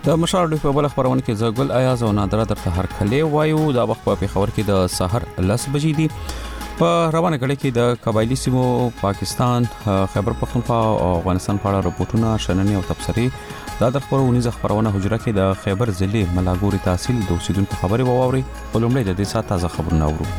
د مشال په بل خبرونه کې زګل ایاز او نادره درته هر کله وایو دا وخت په خبر کې د سحر 10 بجې دي په روانه غړي کې د قبایلی سیمو پاکستان خیبر پختونخوا او افغانستان په اړه راپورټونه شننې او تبصرې دا د خبرونه حجره کې د خیبر ضلع ملاګوري تحصیل د اوسیدونکو خبري ووري په لومړي د دې سات تازه خبرونه اورو.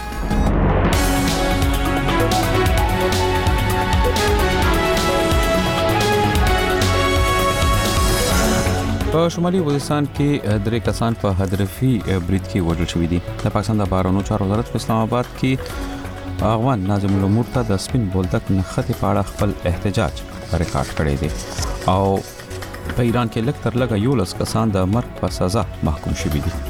په شمالي وزیرستان کې 3 کسان په هدرفي برید کې وژل شوي دي. د پاکستان د بهرنیو چارو وزارت په اسلام آباد کې افغان ناظم الامور ته د سپین بولدک نخښتې په اړه خپل احتجاج ریکارډ کړی دی او په ایران کې لږ تر لږه 11 کسان د مرګ په سزا محکوم شوي دي.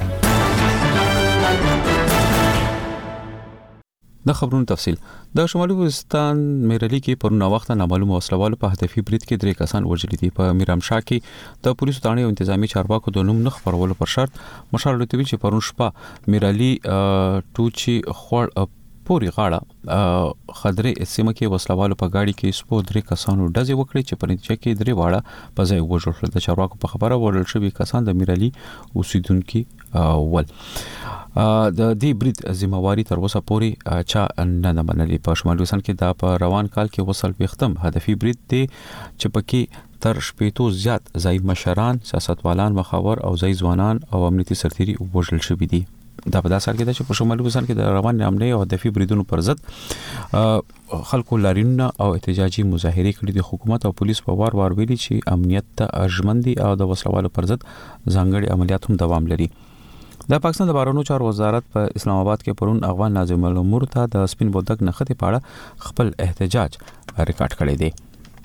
د خبرونو تفصیل د شمالي وزیرستان میرلی کې پرونه وخت نامعلوم وسلوالو په هدفي برید کې 3 کسان وژل دي. په میرامشاه کې د پولیسو تانه او انتظامی چارواکو د نوم نه خبرولو پر شرط مشال لوتوی چې پرون شپه میرلی ټوچی خور پوری غاړه خضرې سیمه کې وسلوالو په گاډي کې سپو 3 کسانو ډزې وکړي چې په نتیجه کې 3 واړه په ځای وژل شول. د چارواکو په خبره ورل شوی کسان د میرلی اوسیدونکو ول د دې برید ذمہواری تر اوسه پورې چا نه منلې. په شمالي وزیرستان کې دا په روان کال کې وصل وختم هدفي برید دی چې پکې تر شپېتو زیات ځای مشران سیاستوالان مخاور او ځای ځوانان او امنیتي سرتيري وژل شوي دي. دا په داسې حال کې چې په شمالي وزیرستان کې د روان امنیت او هدفي بریدونو پر ضد خلکو لارینونه او احتجاجي مظاهرې کړې دي. حکومت او پولیس په وار ویلي چې امنیت ته ارجمندي او د وسلوالو پر ضد ځانګړي عملیات هم دوام لري. د پاکستان د بهرنیو چارو وزارت په اسلام آباد کې پرون افغان ناظم الامور ته د سپین بولدک نخښتې په اړه خپل احتجاج ریکارډ کړی دی.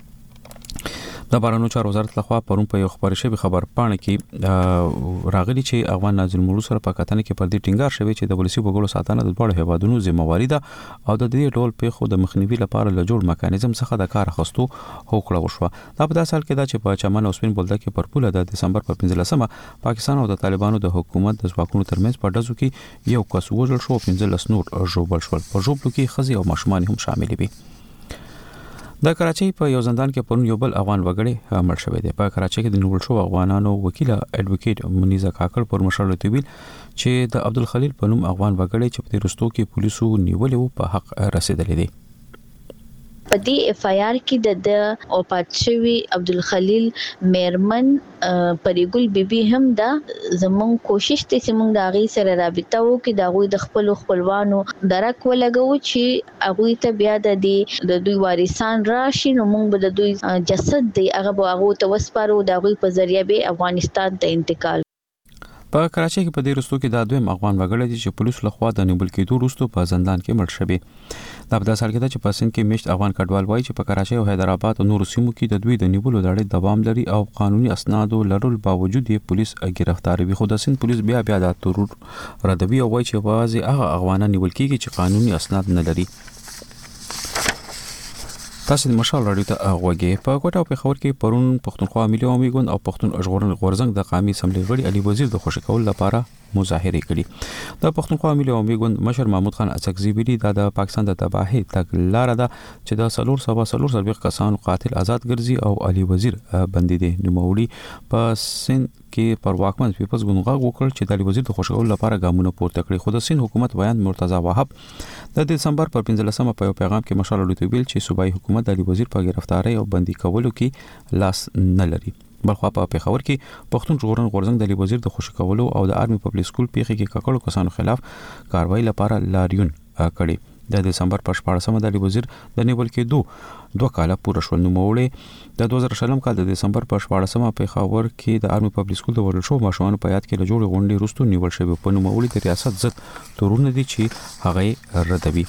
د بهرنیو چارو وزارت لخوا پرون په یو خبري شوی خبر پاڼه کې راغلي چې افغان ناظم الامور سره په کتنه کې پر دې ټینګار شوی چې د ولسی وګړو ساتنه د ډول هیوادونو ذمہواری ده او د دې ډول په خو د مخنیوي لپاره له جوړ میکانیزم څخه د کار اخستو هوکړه وشوه. دا په داسې حال کې ده چې په چمن او سپین بولدک کې پر پوله د دسمبر په 15مه پاکستان او د طالبانو د حکومت د ځواکونو ترمنځ په ډزو کې یو کس وژل شو 15 نور ژوبل شول. په ژوبلو کې خزي او ماشومان هم شامل دي. د کراچۍ په یو زندان کې پرون یو بل افغان وګړی مړ شوی دی. په کراچۍ کې د نیول شو افغانانو وکیل اډوکیټ منیزه کاکړ پر مشال تویل چې د عبدالخلیل په نوم افغان وګړی چې په رستو کې پولیسو نیولې وو په حق رسیدلې دي. په دې اف آی آر کې د او پاتشوي عبدالخلیل میرمن پریګل بیبي هم دا زمون کوشش ته چې موږ د غي سره رابطه وکړو د غوي د خپلوانو درک ولګو چې هغه ته بیا د دوی وارثان راشي نو موږ به د دوی جسد دی هغه ته وسپارو د غوي په ذریعہ به افغانستان ته انتقال. په کراچۍ کې په دې رستو کې د دویم افغان وګړی دي چې پولیسو لخوا د نیول کېدو وروسته په زندان کې مړ شوی. دا په داسې حال کې ده چې په سند کې میشت افغان کډوال وایي چې په کراچۍ او حیدرآباد او نورو سیمو کې د دوی د نیولو لړۍ دوام لري او قانوني اسنادو لرل باوجود یې پولیس گرفتاروي. خو د سند پولیس بیا د ترور ردوي او وایي چې واځي هغه افغانان نیول کېږي چې قانوني اسناد نه لري. تاسو د مشال رادیو ته غوږی. په کوټه او پیښور کې پرون پښتونخوا ملي عوامي ګوند او پښتون ژغورنې غورځنګ د قومي اسمبلی غړي علي وزیر د خوشی کول لپاره مظاهره کړي. د پښتونخوا ملي عوامي ګوند مشر محمود خان اڅکزي ویلي د پاکستان د تباہي تګلارې ده چې د سلور کسانو قاتل آزاد ګرځي او علي وزیر بندي دي. نوموړي په سند کې پر واکمن پیپلز ګوند غږ وکړ چې د علي وزیر د خوشی کول لپاره ګامونه پورته کړي. خو د سند حکومت بیان مرتضی وهاب د دسمبر پر 15مه په پیغام کې مشال لوتویل چې صوبایي حکومت د علي وزیر په گرفتاری او بندي کولو کې لاس نه لري. بلخوا په پیښور کې پښتون ژغورنې غورځنګ د علي وزیر د خوشی کولو او د آرمي پبلک سکول پیښې کې ککړو کسانو خلاف کاروایی لپاره لاریون کړي. د دسمبر په 14مه د علي وزیر د نیول کېدو 2 کال پوره شول. نوموړي د 2000 کال د دسمبر په 14مه پیښور کې د آرمي پبلک سکول د ورل شو ماشومان په یاد کې له جوړې غونډې وروسته نیول شوی. په نوموړي د ریاست ضد تورونه دي چې هغه ردوي.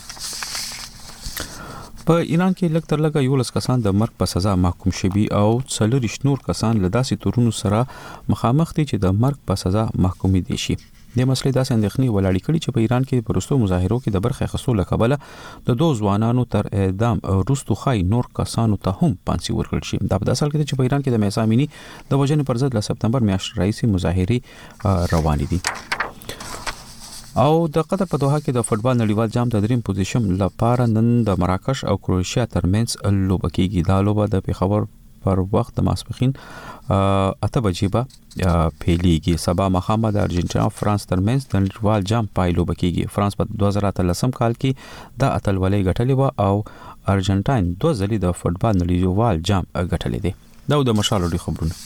په ایران کې لږ تر لږه 11 کسان د مرګ په سزا محکوم شوي او 40 نور کسان له داسې تورونو سره مخامخ دي چې د مرګ په سزا محکوم دي شي. د مسلې داسې اندېښنې ولاړې کړي چې په ایران کې پرستو مظاهرو کې د برخې اخیستو له کبله د 2 ځوانانو تر اعدام وروسته خای نور کسانو ته هم پانسي ورکړل شي. دا په داسې حال کې چې په ایران کې د مهسا امینی د وژنې پر ضد له سپتمبر میاشتې راهیسې مظاهرې روانې دي. او د قطر په دوحه کې د فوتبال نړیوال جام د دریم پوزیشن لپاره نن د مراکش او کروشیا ترمنځ لوبه کیږي. دا لوبه د پیښور پر وخت د ماسپخین 8 بجې به پیلېږي. سبا مخامه د ارجنټینا او فرانس ترمنځ د نړیوال جام پایلو بکیږي. فرانس په 2013 کال کې د اتلولۍ ګټلې و او ارجنټاین 2 ځلې د فوتبال نړیوال جام ګټلې دي. دا د مشال لري خبرونه.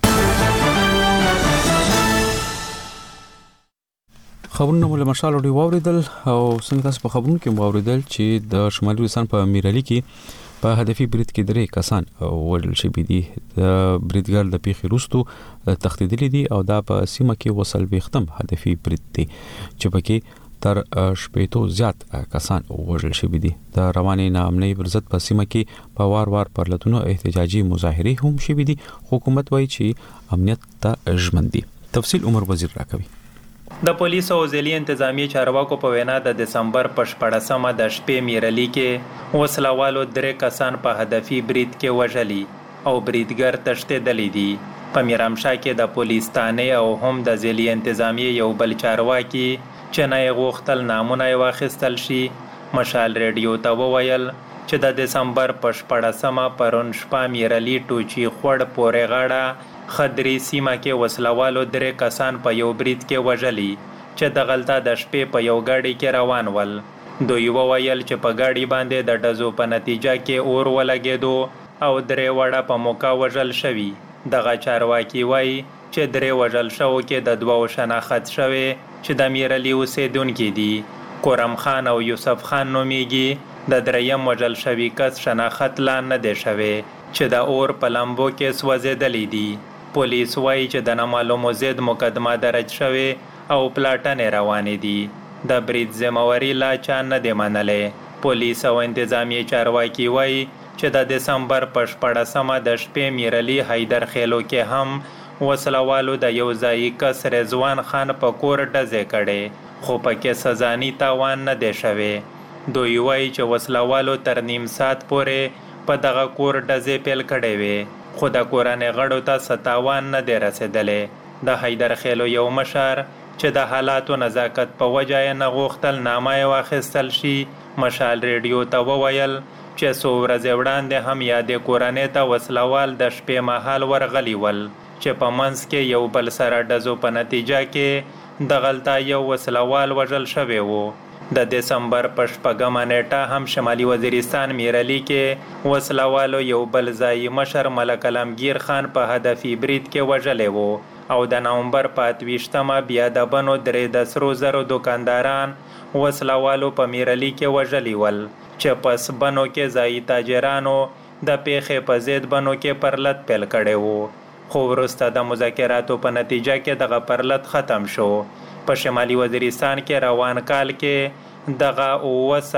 خبرونه ول مشال لري واوریدل او څنګه تاسو په خبرونو کې واوریدل چې د شمالي وزستان په میرالي کې په هدفي برید کې 3 کسان وژل شوي دي. د بریدګر د پیښې وروسته تښتیدلي دي او دا په سیمه کې وصل وختم هدفي برید دی چې پکې تر شپېتو زیات کسان وژل شوي دي. د رواني ناامنۍ پر ضد په سیمه کې په وار پرلتونو احتجاجي مظاهره هم شوي دي. حکومت وایي چې امنیت ته ژمن دي. تفصیل عمر وزیر راکوي. د پولیسو او ځلي انتظامی چارواکو په وینا د دسمبر په 14مه د شپې میرالي کې وسلوالو 3 کسان په هدفي برید کې وژلي او بریدګر تښتېدلی دي. په میرامشاه کې د پولیس تانې او هم د ځلي انتظامی یو بل چارواکي چې نه غوښتل نامونه واخیستل شي مشال ریډیو ته وویل چې د دسمبر په 14مه پرون شپه میرالي ټوچی خوړ پورې غاړه خدري سیمه کې وسلوالو 3 کسان په یو برید کې وژلي چې د غلطه د شپې په یو گاډي کې روان ول. دوی وویل چې په گاډي باندې د ډزو په نتیجه کې اور ولګېدو او 3 وړه په موقع وژل شوي. دغه چارواکي وایي چې 3 وژل شوو کې د 2 شناخت شوي چې د میرالي اوسیدونکي دي. کورم خان او یوسف خان نومیږي. د 3م وژل شوي کس شناخت لا نه دی شوی چې د اور په لمبو کې سوځېدلی دي. پولیس وایي چې د نامعلومو ضد مقدمه درج شوی او پلاټنې روانې دي. د برید ذمہواري لا چا نه دی منلی. پولیس او انتظامی چارواکي وایي چې د دسمبر په 14مه د شپې میرالي حیدر خیلو کې هم وسلوالو د یو ځایي کس رضوان خان په کور ډزې کړې خو پکې سزاني تاوان نه دی شوی. دوی وایي چې وسلوالو تر نیم ساعت پورې په دغه کور ډزې پیل کړې وې خو د کورنۍ غړو ته ستاوان نه دی رسېدلی. د حیدر خیلو یو مشر چې د حالاتو نزاکت په وجه یې نه غوښتل نامه یې واخیستل شي مشال ریډیو ته وویل چې څو ورځې وړاندې هم یادې کورنۍ ته وسلوال د شپې مهال ورغلي ول چې په منځ کې یو بل سره ډزو په نتیجه کې د غلطه یو وسلوال وژل شوی و. د دسمبر په 6مه نیټه هم شمالي وزیرستان میرالي کې وسلوالو یو بل ځایي مشر ملک علمگیر خان په هدفي برید کې وژلی و او د نومبر په 28مه بیا د بنو 3 د سرو زرو دکانداران وسلوالو په میرالي کې وژلی ول چې پس بنو کې ځایي تاجرانو د پیښې په ضد بنو کې پرلت پیل کړی و خو وروسته د مذاکراتو په نتیجه کې دغه پرلت ختم شو. په شمالي وزیرستان کې روان کال کې دغه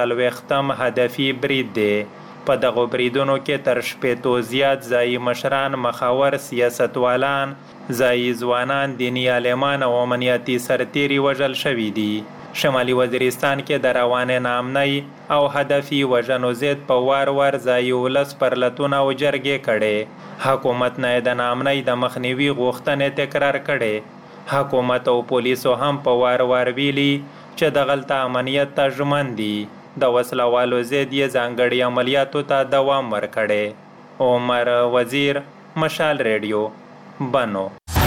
40 هدفي برید دی. په دغه بریدونو کې تر 80 زیات ځایي مشران مخاور سیاستوالان ځایي ځوانان دیني عالمان او امنیتي سرتیري وژل شوي دي. شمالي وزیرستان کې د روانې ناامنۍ او هدفي وژنو ضد په وار ځایي ولس پرلتونه او جرګې کړې. حکومت نه د ناامنۍ د مخنیوي غوښتنې تکرار کړې. حکومت او پولیسو هم په وار ویلي چې د غلطه امنیت ته ژمن دي. د وسلوالو ضد یې ځانګړي عملیاتو ته دوام ورکړی. عمر وزیر مشال ریډیو بنو.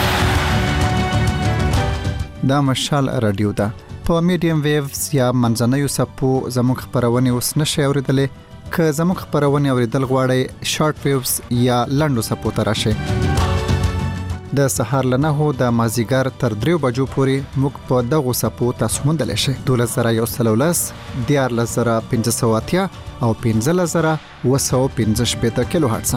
دا مشال رادیو ده په میډیم ویوز یا منځنیو سپو زموږ خبرونه اوس نشي اوریدلې. که زموږ خبرونه اوریدل غواړئ شارټ ویوز یا لنډو سپو ته راشئ. د سهار له 9 د مازیګر تر 3 بجو پورې موږ په دغه سپو تاسو موندلی شئ. 12113 14580 او 15215 کیلو هرتز.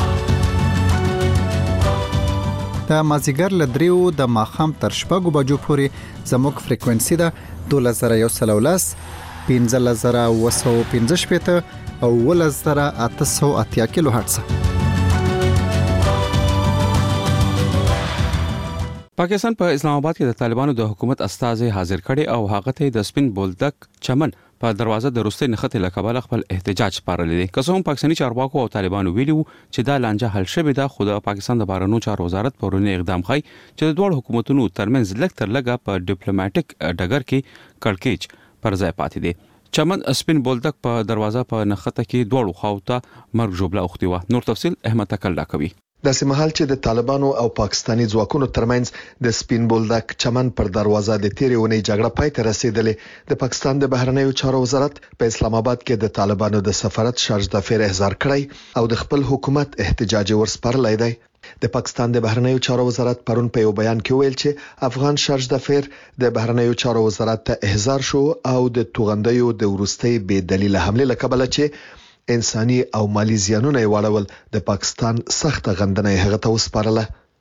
د مازیګر له 3 د ماښام تر 6 بجو پورې زموږ فریکوئنسي ده 12113 15215 او 11880 کیلو هرتز. پاکستان په اسلام آباد کې د طالبانو د حکومت استازي حاضر کړي او هغه ته د سپین بولدک چمن په دروازه د روستي نخته لکبل خپل احتجاج پارلې دي. که څوم پاکستاني چارواکو او طالبانو ویلو چې دا لانجه حل شوه د خود پاکستان د بهرنیو چارو وزارت پرونی اقدام کوي چې د دوه حکومتونو ترمنځ لږ تر لږه په ډیپلوماټیک ډګر کې کړکېچ پر ځای پاتې دي. چمن سپین بولدک په دروازه په نخته کې دوړو خاوته مرګ جوړه اوختي و. نور تفصيل احمد تکل کوي. د سیمهال چې د طالبانو او پاکستاني ځواکونو ترمنځ د سپین بولدک چمن پر دروازه د تیرې ونې جګړه پای ته رسیدلې د پاکستان د بهرنیو چارو وزارت په اسلام آباد کې د طالبانو د سفارت شارج دافیر احضار کړی او د خپل حکومت احتجاج ورسپارلای دی. د پاکستان د بهرنیو چارو وزارت پرون په یو بیان کې ویل چې افغان شارج دافیر د بهرنیو چارو وزارت ته احضار شو او د توغندیو د ورستۍ بې دلیل حمله لکبل چې انساني او مالی زیانونه واړول د پاکستان سخت غندنه هغه ته وسپارله.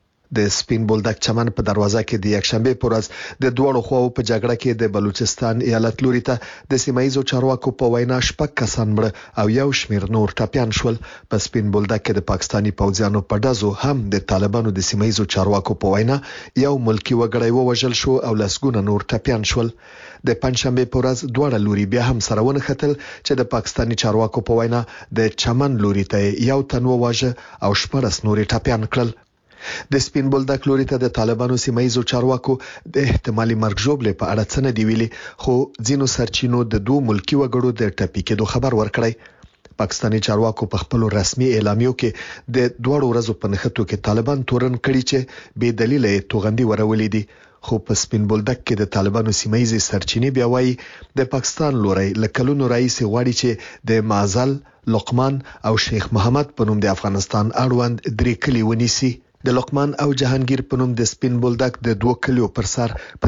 د سپین بولدک چمن په دروازه کې د یکشنبه پر ورځ د دوړو خواو په جګړه کې د بلوچستان ایالت لوري ته د سیمایي چارواکو په وینا شپږ کسان مړ او یو شمیر نور ټاپیان شول. په سپین بولدک کې د پاکستاني پوځیانو په ډزو هم د طالبانو د سیمایي چارواکو په وینا یو ملکی وګړی ووژل شو او لسګونه نور ټاپیان شول. د پنځشنبه په ورځ دوړه لوري بیا هم سره ونختل چې د پاکستاني چارواکو په وینا د چمن لوري ته یو تن وواژه او شپږ نور ټاپیان کړل. د سپین بولدک لوري ته د طالبانو سیمایي چارواکو د احتمالي مرګ جوړې په اړه څه نه دی ویلي، خو ځینو سرچینو د دوه ملکی وګړو د ټاپي کېدو خبر ورکړی. پاکستاني چارواکو په خپل رسمي اعلامیو کې د دوړو ورځو په نښتو کې طالبان تورن کړي چې بې دلیل توغندي ورولې دي. خو په سپین بولدک کې د طالبانو سیمایي سرچینې بیا وایي د پاکستان لوري لکلونو رئیس غواړي چې د معزل، لقمان او شیخ محمد په نوم د افغانستان اړوند درې کلی ونیسي. د لقمان او جهانگیر په نوم د سپین بولدک د دوه کلیو پر سر په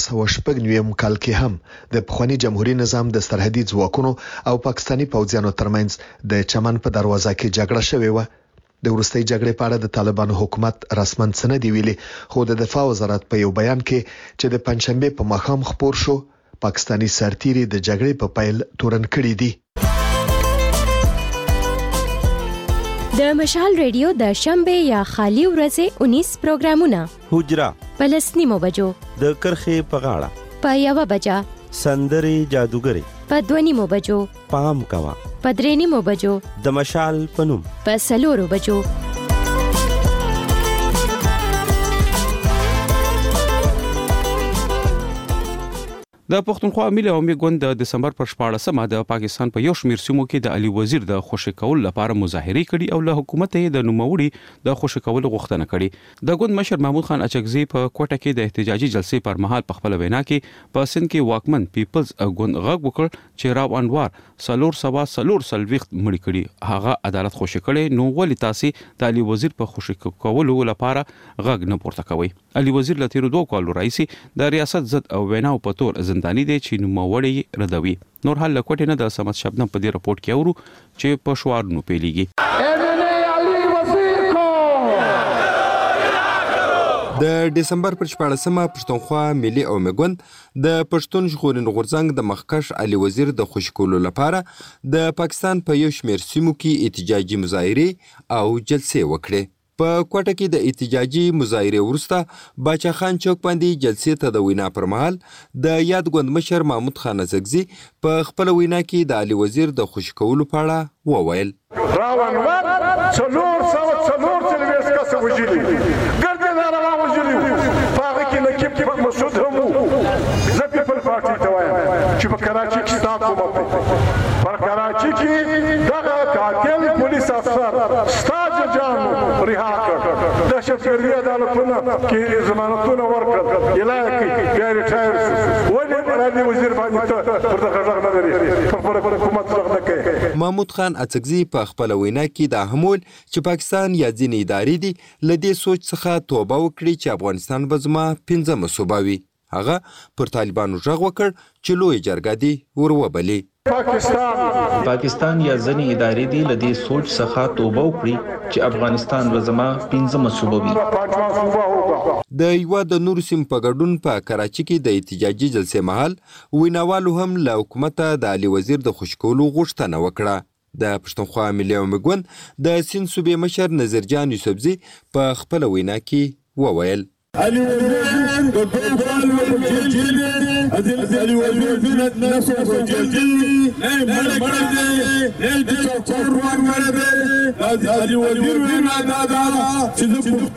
1499 کال کې هم د پخوانی جمهوریت نظام د سرحدي ځواکونو او پاکستاني پوځیانو ترمنځ د چمن په دروازه کې جګړه شوې و. د ورستۍ جګړې په اړه د طالبانو حکومت رسمن څه نه دی ویلي، خو د دفاع وزارت په یو بیان کې چې د پنځشنبه په ماښام خبر شو پاکستاني سرتیري د جګړې په پیل تورن کړي دي. د مشال ریډیو د شنبه یا خالی ورځې 19 پروګرامونه حجرا پلسنیمو بجو د کرخې په غاړه په یو بجا سندري جادوګری په 2 بجو پام کوا په 3 بجو د مشال پنوم په 4 بجو د پښتونخوا ملي عوامي ګوند د دسمبر پر 14مه د پاکستان په یو شمیر سیمو کې د علي وزیر د خوشی کول لپاره مظاهره کړي او له حکومت یې د نوموړي د خوشی کول غوښتنه کړي. د ګوند مشر محمود خان اچکزي په کوټه کې د احتجاجي جلسې پر مهال په خپل وینا کې په سند کې واکمن پیپلز ګوند غږ وکړ چې راو انوار سلور سلويخت مړي کړي هغه عدالت خوشی کړي، نو ولې تاسو د علي وزیر په خوشی کولو لپاره غږ نه پورته کوي؟ علي وزیر له تیر 2 کالو راځي د ریاست ضد او ویناو په تور زنداني دي چې نوموړی ردوي. نور حال لکوټ نه د سمت شبنم په دې رپورت کې اورو چې په شوارونو پیليږي. د دسمبر پر 14مه پښتونخوا ملي عوامي ګوند د پښتون ژغورنې غورځنګ د مخکښ علي وزیر د خوشکولو لپاره د پاکستان په یو شمیر سیمو کې احتجاجي مظاهره او جلسې وکړې. په کوټه کې د احتجاجي مظاهره وروسته باچا خان چوک باندې جلسې ته د وینا پر مهال د یاد ګوند مشر محمود خان اڅکزي په خپل وینا کې د علي وزیر د خوشکولو په اړه وویل: راونور څلور کس وجلی ګردنه راوجلی پاغه کې نکیب مسعود هم زه پیپل پارټي ته وایم چې په کراچي کې ستاسو کومه پر کراچي کې دغه قاتل پولیس افسر ستاج جان رها کړ، دهشتګردي عدالتونه کې ضمانتونه ورکړل، الهي غیر ټایر ولې علي وزیر باندې پر دغه غږ نه لري پر حکومت غږ نه کوي. محمود خان اڅکزي په خپل وینا کې دا همول چې پاکستان یا ځینې ادارې دي لدې سوچ څخه توبه وکړي چې افغانستان به زما 15 صوبه وي. هغه پر طالبانو غږ وکړ چې لوی جرګه دي وروبلي. پاکستان یا ځینې ادارې دي لدې سوچ څخه توبه وکړي چې افغانستان به زما 15 صوبه وي. د یو د نور سیم په ګډون په کراچي کې د احتجاجي جلسې مهال ویناوالو هم له حکومت د علي وزیر د خوشکولو غوښتنه وکړه. د پښتونخوا ملي عوامي ګوند د سین صوبې مشر نظر جان یوسفزي په خپل وینا کې وویل: علي وزیر د ټول علي وزیر مړ دې د چور ور دې د علي وزیر وینا دا چې د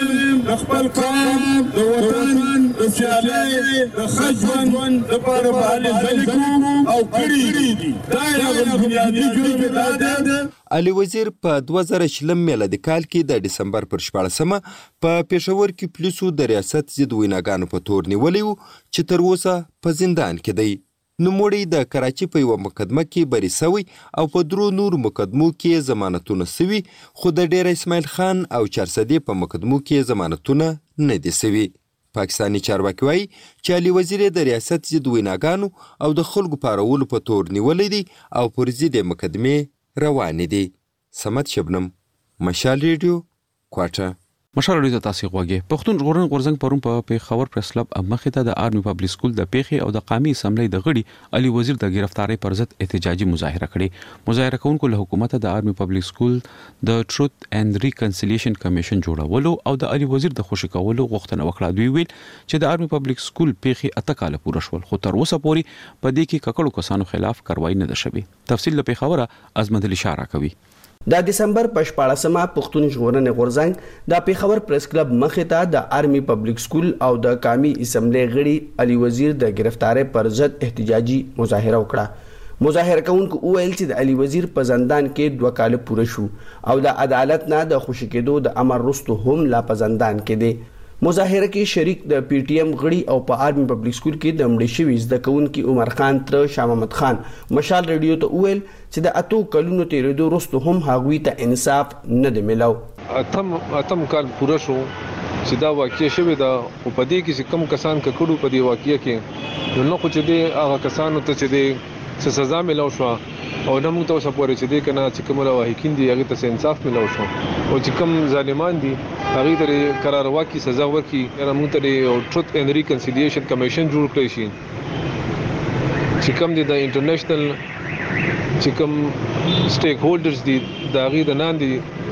خپل قوم د وطن د سیالي د خجون د پر باندې ځلګو او کړی دي دا یو بنیادی جرم ده. علي وزیر په 2020 میلادي کال کې د دسمبر پر 14مه په پېښور کې پولیسو د ریاست ضد ویناګانو په تور نیولی و چې تر اوسه په زندان کې دی. نوموړی د کراچۍ په یوه مقدمه کې بری سوی او په 3 نور مقدمو کې ضمانتونه سوي، خو د ډېر اسماعیل خان او چارسدې په مقدمو کې ضمانتونه نه دي سوي. پاکستاني چارواکي وایي چې علي وزیر د ریاست ضد ویناګانو او د خلکو پارولو په تور نیولی دی او پر ضد مقدمې روانې دي. سمت شبنم، مشال ریډیو، کوټه. مشال ریډیو تاسو غوږی پښتون ژغورنې غورځنګ پرون په پیښور پریس کلب مخې ته د آرمي پبلک سکول د پیښې او د قومي اسمبلی د غړي علي وزیر د گرفتاری پر ضد احتجاجي مظاهره کړې. مظاهره کوونکو له حکومت د آرمي پبلک سکول د ټروت اند ریکنسیلیشن کمیشن جوړولو او د علي وزیر د خوشی کولو غوښتنه وکړه. دوی ویل چې د آرمي پبلک سکول پیښې 8 کال پوره شول، خو تر اوسه پورې په دې کې ککړو کسانو خلاف کاروایی نه ده شوې. تفصیل له پیښوره عظمت علي اشاره کوي. د دسمبر په 14مه پښتون ژغورنې غورځنګ د پیښور پریس کلب مخې ته د آرمي پبلک سکول او د قومي اسمبلی غړي علي وزیر د گرفتاری پر ضد احتجاجي مظاهره وکړه. مظاهره کوونکو وویل چې د علي وزیر په زندان کې 2 کال پوره شو او د عدالت نه د خوشی کېدو د امر وروسته هم لا په زندان کې دی. مظاهره کې شریک د پی ټی ایم غړي او په آرمي پبلک سکول کې د مړي شوي زده کوونکي عمر خان تر شاه محمد خان مشال ریډیو ته وویل چې د 8 کلونو تیرېدو وروسته هم هغوی ته انصاف نه دی ملو. اتم کال پوره شو چې دا واقعي شوې ده او په دې کې چې کم کسان ککړو په دې واقعي کې نو خو چې دې هغه کسانو ته چې دې سزا ملو شو او نه موږ ته اوسه پورې چې دې کنه چې کوم راوهکین دي هغه ته انصاف ملو شو او چې کوم ظالمان دي هغه ته قرار واکي سزا ورکي. نه موږ ته ټروت اند ریکنسیلیشن کمیشن جوړ کړی شي چې کوم دي د انټرنیشنل چې کوم سټیک هولډرز دي دا غي د نان دي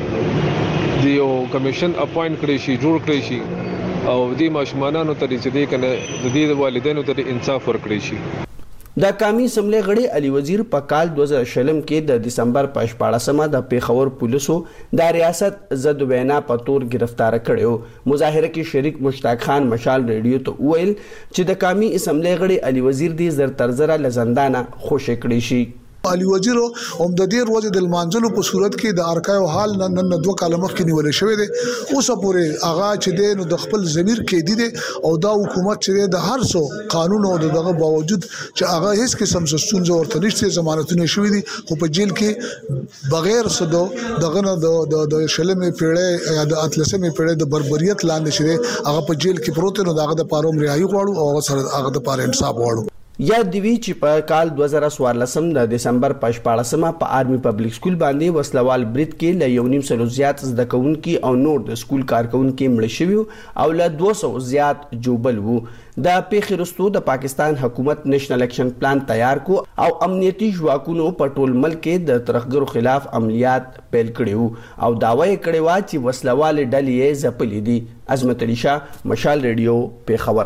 یو کمیشن اپاینټ کړی شي، جوړ کړی شي او دې ماشومانانو ته چې دې کنه د دې والدینو ته انصاف ورکړي شي. د قومي اسمبلی غړي علي وزیر په کال 2020 کې د دسمبر په 14مه د پیښور پولیسو د ریاست ضد وینا په تور گرفتار کړو. مظاهره کې شریک مشتاق خان مشال ریډیو ته وویل چې د قومي اسمبلی غړي علي وزیر دې زر تر زره له زندانه خوشی کړی شي. علي وزیر هم د دې ورځې د منځلو په صورت کې د ارکایو حال نن 2 کال مخکې نیول شوی دی. اوسه پورې هغه چې دی نو د خپل ضمیر کې دی او دا حکومت چې د هر څو قانون او دغه باوجود چې هغه هیڅ قسم ستونزه ورته نشته، ضمانتونه شوی دي خو په جیل کې بغیر صدو دغه د شلمې پیړۍ یا د اتلسمې پیړۍ د بربریت لاندې شوی هغه په جیل کې پروت نو دغه د پاروم رهایی غواړو او سره هغه د پاره انصاف غواړو. یاد دی وی چې په کال 2014 د دسمبر په 14مه په آرمي پبلک سکول باندې وسلوال برید کې له 1.5 زیات زده کوونکي او نور د سکول کارکونکو مړه شوي او له 200 زیات جوبل وو. د پیښې وروسته د پاکستان حکومت نېشنل اکشن پلان تیار کو او امنیتي ځواکونو په ټول ملک کې د ترهګرو خلاف عملیات پیل کړي او داوا یې کړی و چې وسلوال ډلې یې ځپلې دي. عظمت علي شاه، مشال ریډیو، پیښور.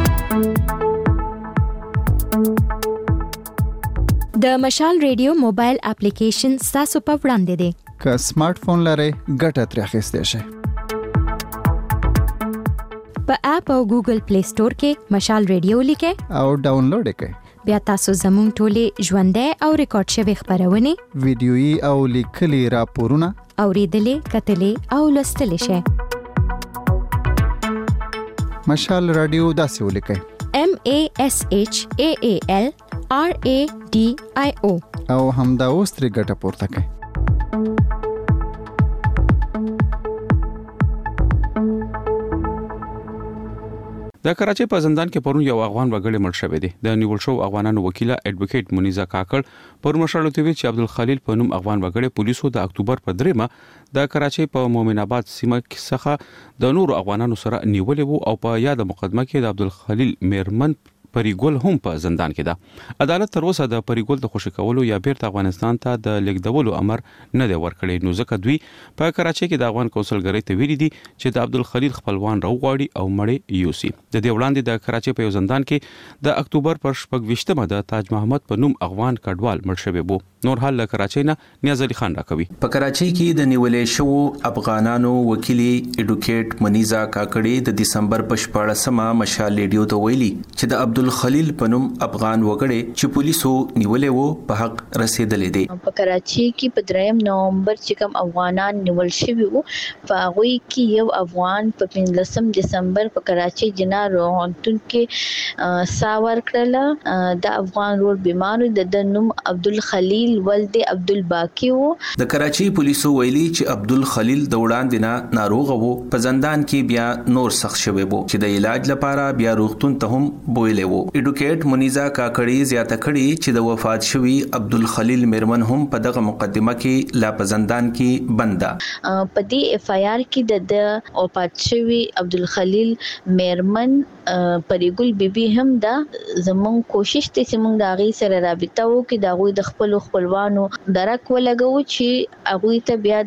د مشال ریډیو موبایل اپلیکیشن تاسو په وړاندې دی. که سمارټ فون لرئ ګټه ترې اخیستی شئ. په اپ او ګوګل پلی سٹور کې مشال ریډیو لیکئ او ډاونلوډ کړئ. بیا تاسو زموږ ټولې ژوندۍ او ریکارډ شوي خبرونه، ویډیويي او لیکلي راپورونه اوریدلې، کتلې او لوستلې شئ. مشال رادیو داسې ولیکئ: MASHAALRADIO او همدا اوس ترې ګټه پورته کړئ. د کراچۍ په زندان کې پرون یو افغان وګړی مړ شوی دی. د نیول شو افغانانو وکیله ایډوکیټ منیزه کاکړ پر مشرلو ته وی چې عبدالخلیل په نوم افغان وګړی پولیسو د اکتوبر په 3مه د کراچۍ په مومن آباد سیمه کې څخه د نورو افغانانو سره نیولې وو او په یاد مقدمه کې د عبدالخلیل میرمن پریګل هم په زندان کې ده. عدالت تر اوسه د پریګل د خوشی کولو یا بیرته افغانستان ته د لیږدولو امر نه دی ورکړی، نو ځکه دوی په کراچۍ کې د افغان کونسلګرۍ ته ویلي دي چې د عبدالخلیل خپلوان راوغواړي او مړی یوسي. د دې وړاندې د کراچۍ په یو زندان کې د اکتوبر پر 26مه د تاج محمد په نوم افغان کډوال مړ شوی وو. نور حال له کراچۍ نه نیاز علي خان راکوي. په کراچۍ کې د نیولې شو افغانانو وکیلی اډوکیټ منیزا کاکړي د دسمبر په 14مه مشال ریډیو ته ویلي چې د عبدالخلیل په نوم افغان وګړي چې پولیسو نیولې وو په حق رسیدلې دي. په کراچۍ کې په 3 نومبر چې کوم افغانان نیول شوي وو په هغه کې یو افغان په 15 دسمبر په کراچۍ جنا روغتون کې ساور کړل. د افغان رول بیمارو د نوم عبدالخلیل ولد عبدالباقی وو. د کراچۍ پولیسو ویلي چې عبدالخلیل د وړاندې نه ناروغ وو، په زندان کې بیا نور سخت شوی وو چې د علاج لپاره بیا روغتون ته هم بویلې وو. اډوکیټ منیزا کاکړي زیاته کړي چې د وفات شوی عبدالخلیل میرمن هم په دغه مقدمه کې لا په زندان کې بند ده. په دې اف آی آر کې د وفات شوی عبدالخلیل میرمن پریګل بیبي هم دا زمون کوشش ته چې موږ د هغه سره رابطه وکړو د هغه د خپلوانو درک ولګو چې هغه ته بیا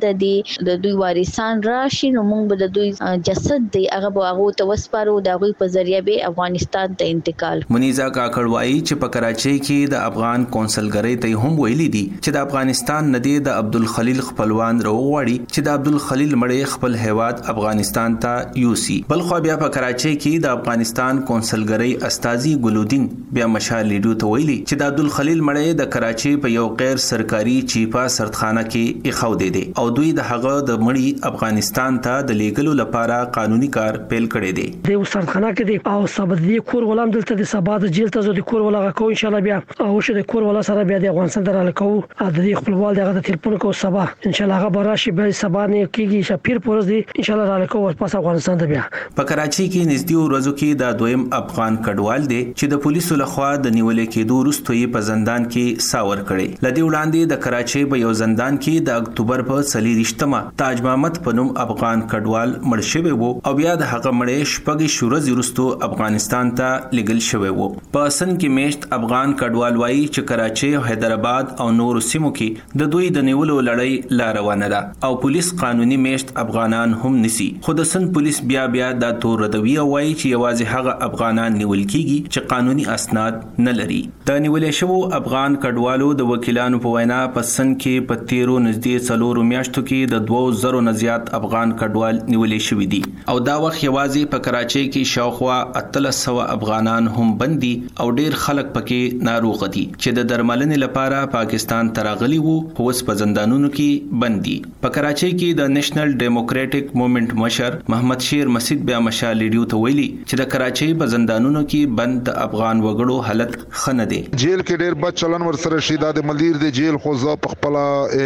د دوی وارثان راشي، نو موږ به د دوی جسد دی هغه ته وسپارو د هغه په ذریعہ به افغانستان ته انتقال. منیزا کاکړ وایي چې په کراچۍ کې د افغان کونسلګرۍ ته هم ویلي دي چې د افغانستان ندی د عبدالخلیل خپلوان راوغواړي چې د عبدالخلیل مړی خپل هیواد افغانستان ته یوسي. بلخو بیا په کراچۍ کې د افغانستان کونسلګرۍ استاذي ګلودین بیا مشال ریډیو ته ویلي چې د عبدالخلیل مړی د کراچۍ په یو غیر سرکاري چیپا سردخانه کې اخاودې دي او دوی د هغه د مړی افغانستان ته د لیګلو لپاره قانوني کار پیل کړی دی. د سردخانه کې دی او سبدي کور ولام دلته د سبا د جیل ته زو د کور ولا کو ان شاء الله بیا او شه د کور ولا سره بیا د افغانستان دراله کو د دې خپلوال دغه تلیفون کو سبا ان شاء الله هغه براشي به سبا نه کیږي شپیر پورز دی ان شاء الله راله کو پس افغانستان ته بیا. په کراچۍ کې نږدې ورځو کې د دویم افغان کډوال دی چې د پولیسو لخوا د نیولې کېدو وروسته یې په زندان کې ساور کړي. لدی وړاندې د کراچۍ په یو زندان کې د اکتوبر په 23مه تاج محمد په نوم افغان کډوال مړ شوی وو او بیا د هغه مړی شپږ شورز وروسته افغانستان ته لګل شوی وو. په سن کې میشت افغان کډوال وایي چې کراچۍ او حیدرآباد او نور سیمو کې د دوی د نیولو لړۍ لا روانه ده او پولیس قانوني میشت افغانان هم نسی. خو د سن پولیس بیا د تور ردوی وایي چې یوازې هغه افغانان نیول کیږي چې قانوني اسناد نه لري. د نیولې شوو افغان کډوالو د وکیلانو په وینا په سن کې په 13 نږدې 4 میاشتو کې د 2000 نه زیات افغان کډوال نیولې شوې دي او دا وخت یوازې په کراچۍ کې شاوخوا 300 افغانان هم بندي او ډیر خلک پکې ناروغ دي چې د درملنې لپاره پاکستان تراغلي وو خو اوس په زندانونو کې بندي. په کراچۍ کې د نېشنل ډیموکراټک موومېنټ مشر محمد شیر مسجد بیا مشال ریډیو ته ویلي چې د کراچۍ په زندانونو کې بند د افغان وګړو حالت خنه دي. جیل کې ډیر بد چلن ورسره شي د مدیر د جیل خو ز په خپل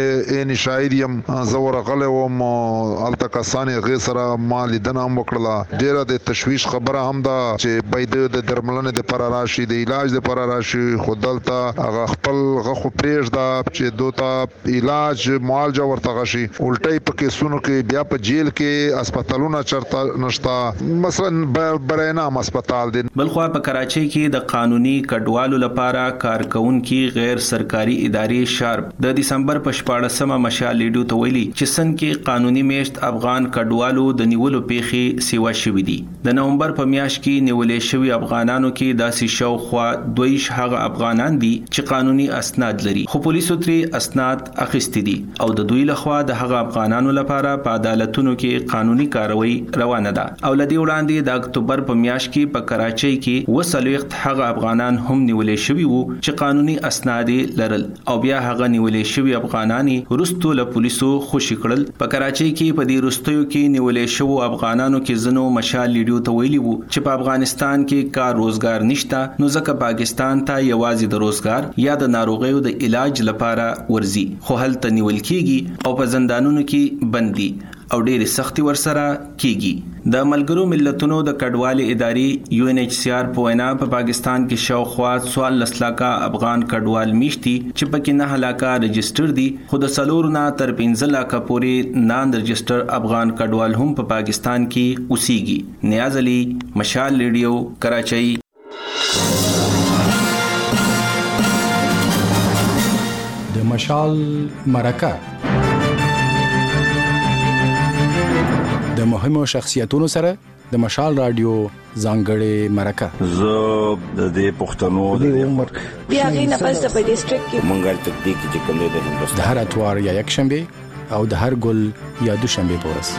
ان شاعریم زور غله و الته کسانې غیر سره مال دنه وکړه. ډیره د تشویش خبره هم ده چې باید د درملنې د پر راشي د علاج د پر راشي خودلته هغه خپل غخو پریږ دا چې دوته علاج معالجه ورته غشي الټي پکې سونو کې بیا په جیل کې هسپتالونه چرته نشتا مثلا برینام هسپتال دي. بلخو په کراچۍ کې د قانوني کډوالو لپاره کارکونکي غیر سرکاري ادارې شارپ د دسمبر په 14مه مشال ریډیو ته ویلي چې سن کې قانوني میشت افغان کډوالو د نیولو پیښې سیوا شوې دي. د نومبر په میاشت کې نیولې شوی افغانانو کې داسې شاوخوا 2 هغه افغانان دي چې قانوني اسناد لري خو پولیسو ترې اسناد اخیستي دي او د دوی لخوا د هغه افغانانو لپاره په عدالتونو کې قانوني کاروي روانه ده. او لدی وړاندې د اکتوبر په میاشت کې په کراچۍ کې وسلوخت هغه افغانان هم نیولې شوی وو چې قانوني اسناد لرل او بیا هغه نیولې شوی افغانانی ورستو له پولیسو خوشی کړل. په کراچۍ کې په دې رستیو کې نیولې شوو افغانانو کې زنو مشال ریډیو ته ویلي وو چې په افغانستان کې کار روزګار نشته نو ځکه پاکستان ته یوازې د روزګار یا د ناروغیو د علاج لپاره ورزي خو هلته نیول کیږي او په زندانونو کې بندي او ډېر سختي ورسره کیږي. د ملګرو ملتونو د کډوالۍ ادارې UNHCR په وینا په پاکستان کې شاوخوا 14 لکه افغان کډوال میشتي چې پکې 9 لکه رجسټر دي خو د 4 نه تر 15 لکه پورې نان رجسټر افغان کډوال هم په پاکستان کې اوسېږي. نیاز علي مشال ریډیو کراچۍ. مشال مرکه د مهمو شخصیتونو سره د مشال رادیو ځانګړې مرکه زه د دې پښتنو د عمر بیا غینه پس په ډیسټریکټ کې مونږه تدقیق چې کوم د هندوستان د هر اتوار یا یک شنبه او د هر ګل یا دوشنبه پورس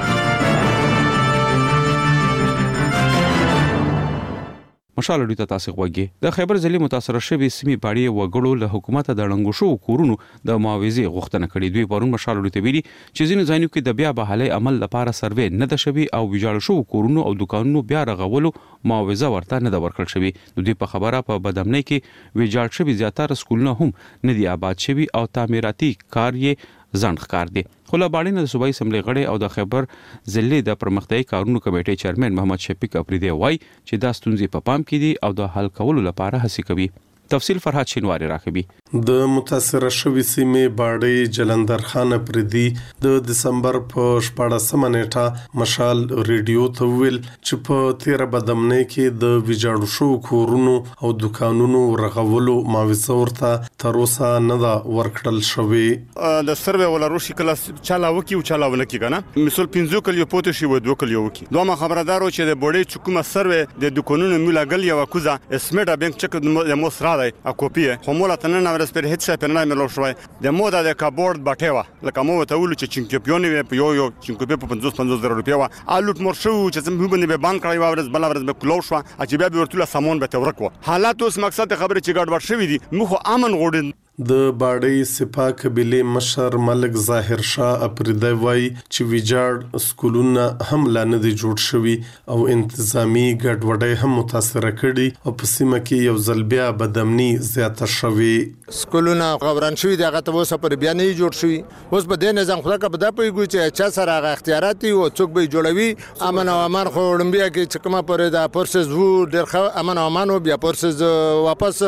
مشال رادیو ته تاسو غوږی د خیبر ضلع متاثر شوی سیمې باړې وګړو له حکومت د ړنګو شو کورونو د معاوضې غوښتنه کړې دوی پرون مشال رادیو ته ویلي چې ځینې ځایونو کې د بیا بحالي عمل لپاره سروې نه د شوی او ویجاړ شو کورونو او دکانونو بیا رغولو معاوضه ورته نه د ورکړل شوی دوی په خبره په بدامنۍ کې ویجاړ شوی زیاتره سکولونه هم نه دی آباد شوی او تعمیراتي کار یې ځان ښکار دي خو لا باندې د صوبایي اسمبلی غړي او د خیبر ضلع د پرمختیايي کارونو کمیټې چیرمن محمد شفیق افریدی وایي چې دا ستونزې په پام کې دي او د حل کولو لپاره هڅې کوي تفصیل فرحات شینواری راکوي د متاثر شوی سیمې باړې جلندر خان پردي د دسمبر په 14 نیټه مشال ریډیو ته ویل چې په 13 بدمنۍ کې د ویجاړو شو کورونو او دکانونو رغولو معاوضه ورته تر اوسه نه دا ورکړل شوی د سروې ولا روشي کله چالا وکي او چالا ولکي کنه مثال 15 کلیو پوت شي و 2 کلیو وکي دوه خبردارو چې د بوډۍ چکومه سروې د دکانونو میلا ګل یو کوزه اسمټا بانک چک د موسرا a kopije. Homola tanena vresperi hitse penna melo shwai. De moda de cupboard batewa. La kamo ta ulu che cinquepioni ve yo cinquepe po 50 rupiawa. Alut morshu che zem hubani be bank krai wavres bala wavres be kloshwa. A che be urtula samon be tewrakwa. Halatos maksad khabare che gad bar shwi di. Muho aman godin د باړې سپا قبيله مشر ملک ظاهر شاه افریدی وای چې ویجاړ سکولونه هم لانه دي جوړ شوی او انتظامی ګډوډۍ هم متاثر کړي او په سیمه کې یو ځلبیا بدامني زیاته شوی سکولونه غوړان شوی دغه ته وسه پر بیان نه جوړ شوی اوس په دې نظام خو کا بده پیګو چې چا سره غ اختیارات او څوک به جوړوي امن او امان خو لمبیا کې چې کومه پر دا پرسز وو ډېر امن او امان بیا پرسز واپس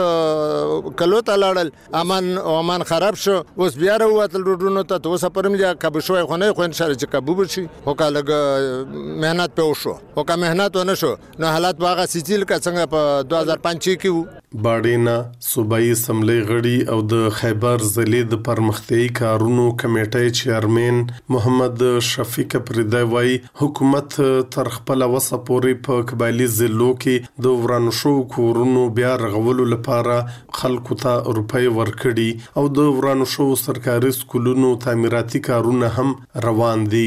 کلو ته لاړل امان خراب شو اوس بیا راوتل روډونو ته اوس پرم لیا کب شوی خو نه خو ان شاء الله چې کبوب شي او کله مهنت په وشو او که مهنت ونه شو نو حالات واغه سیچل کا څنګه په 2005 کې باډینا صوبایي اسمبلی غړي او د خیبر ضلع د پرمختیايي کارونو کمیټې چیرمن محمد شفیق افریدی وای حکومت تر خپل وسه پورې په قبایلی ضلعو کې د ورانو شو کورونو بیا رغولو لپاره خلکو ته روپۍ ورکړي او د ورانو شو سرکاري سکولونو تعمیراتي کارونه هم روان دي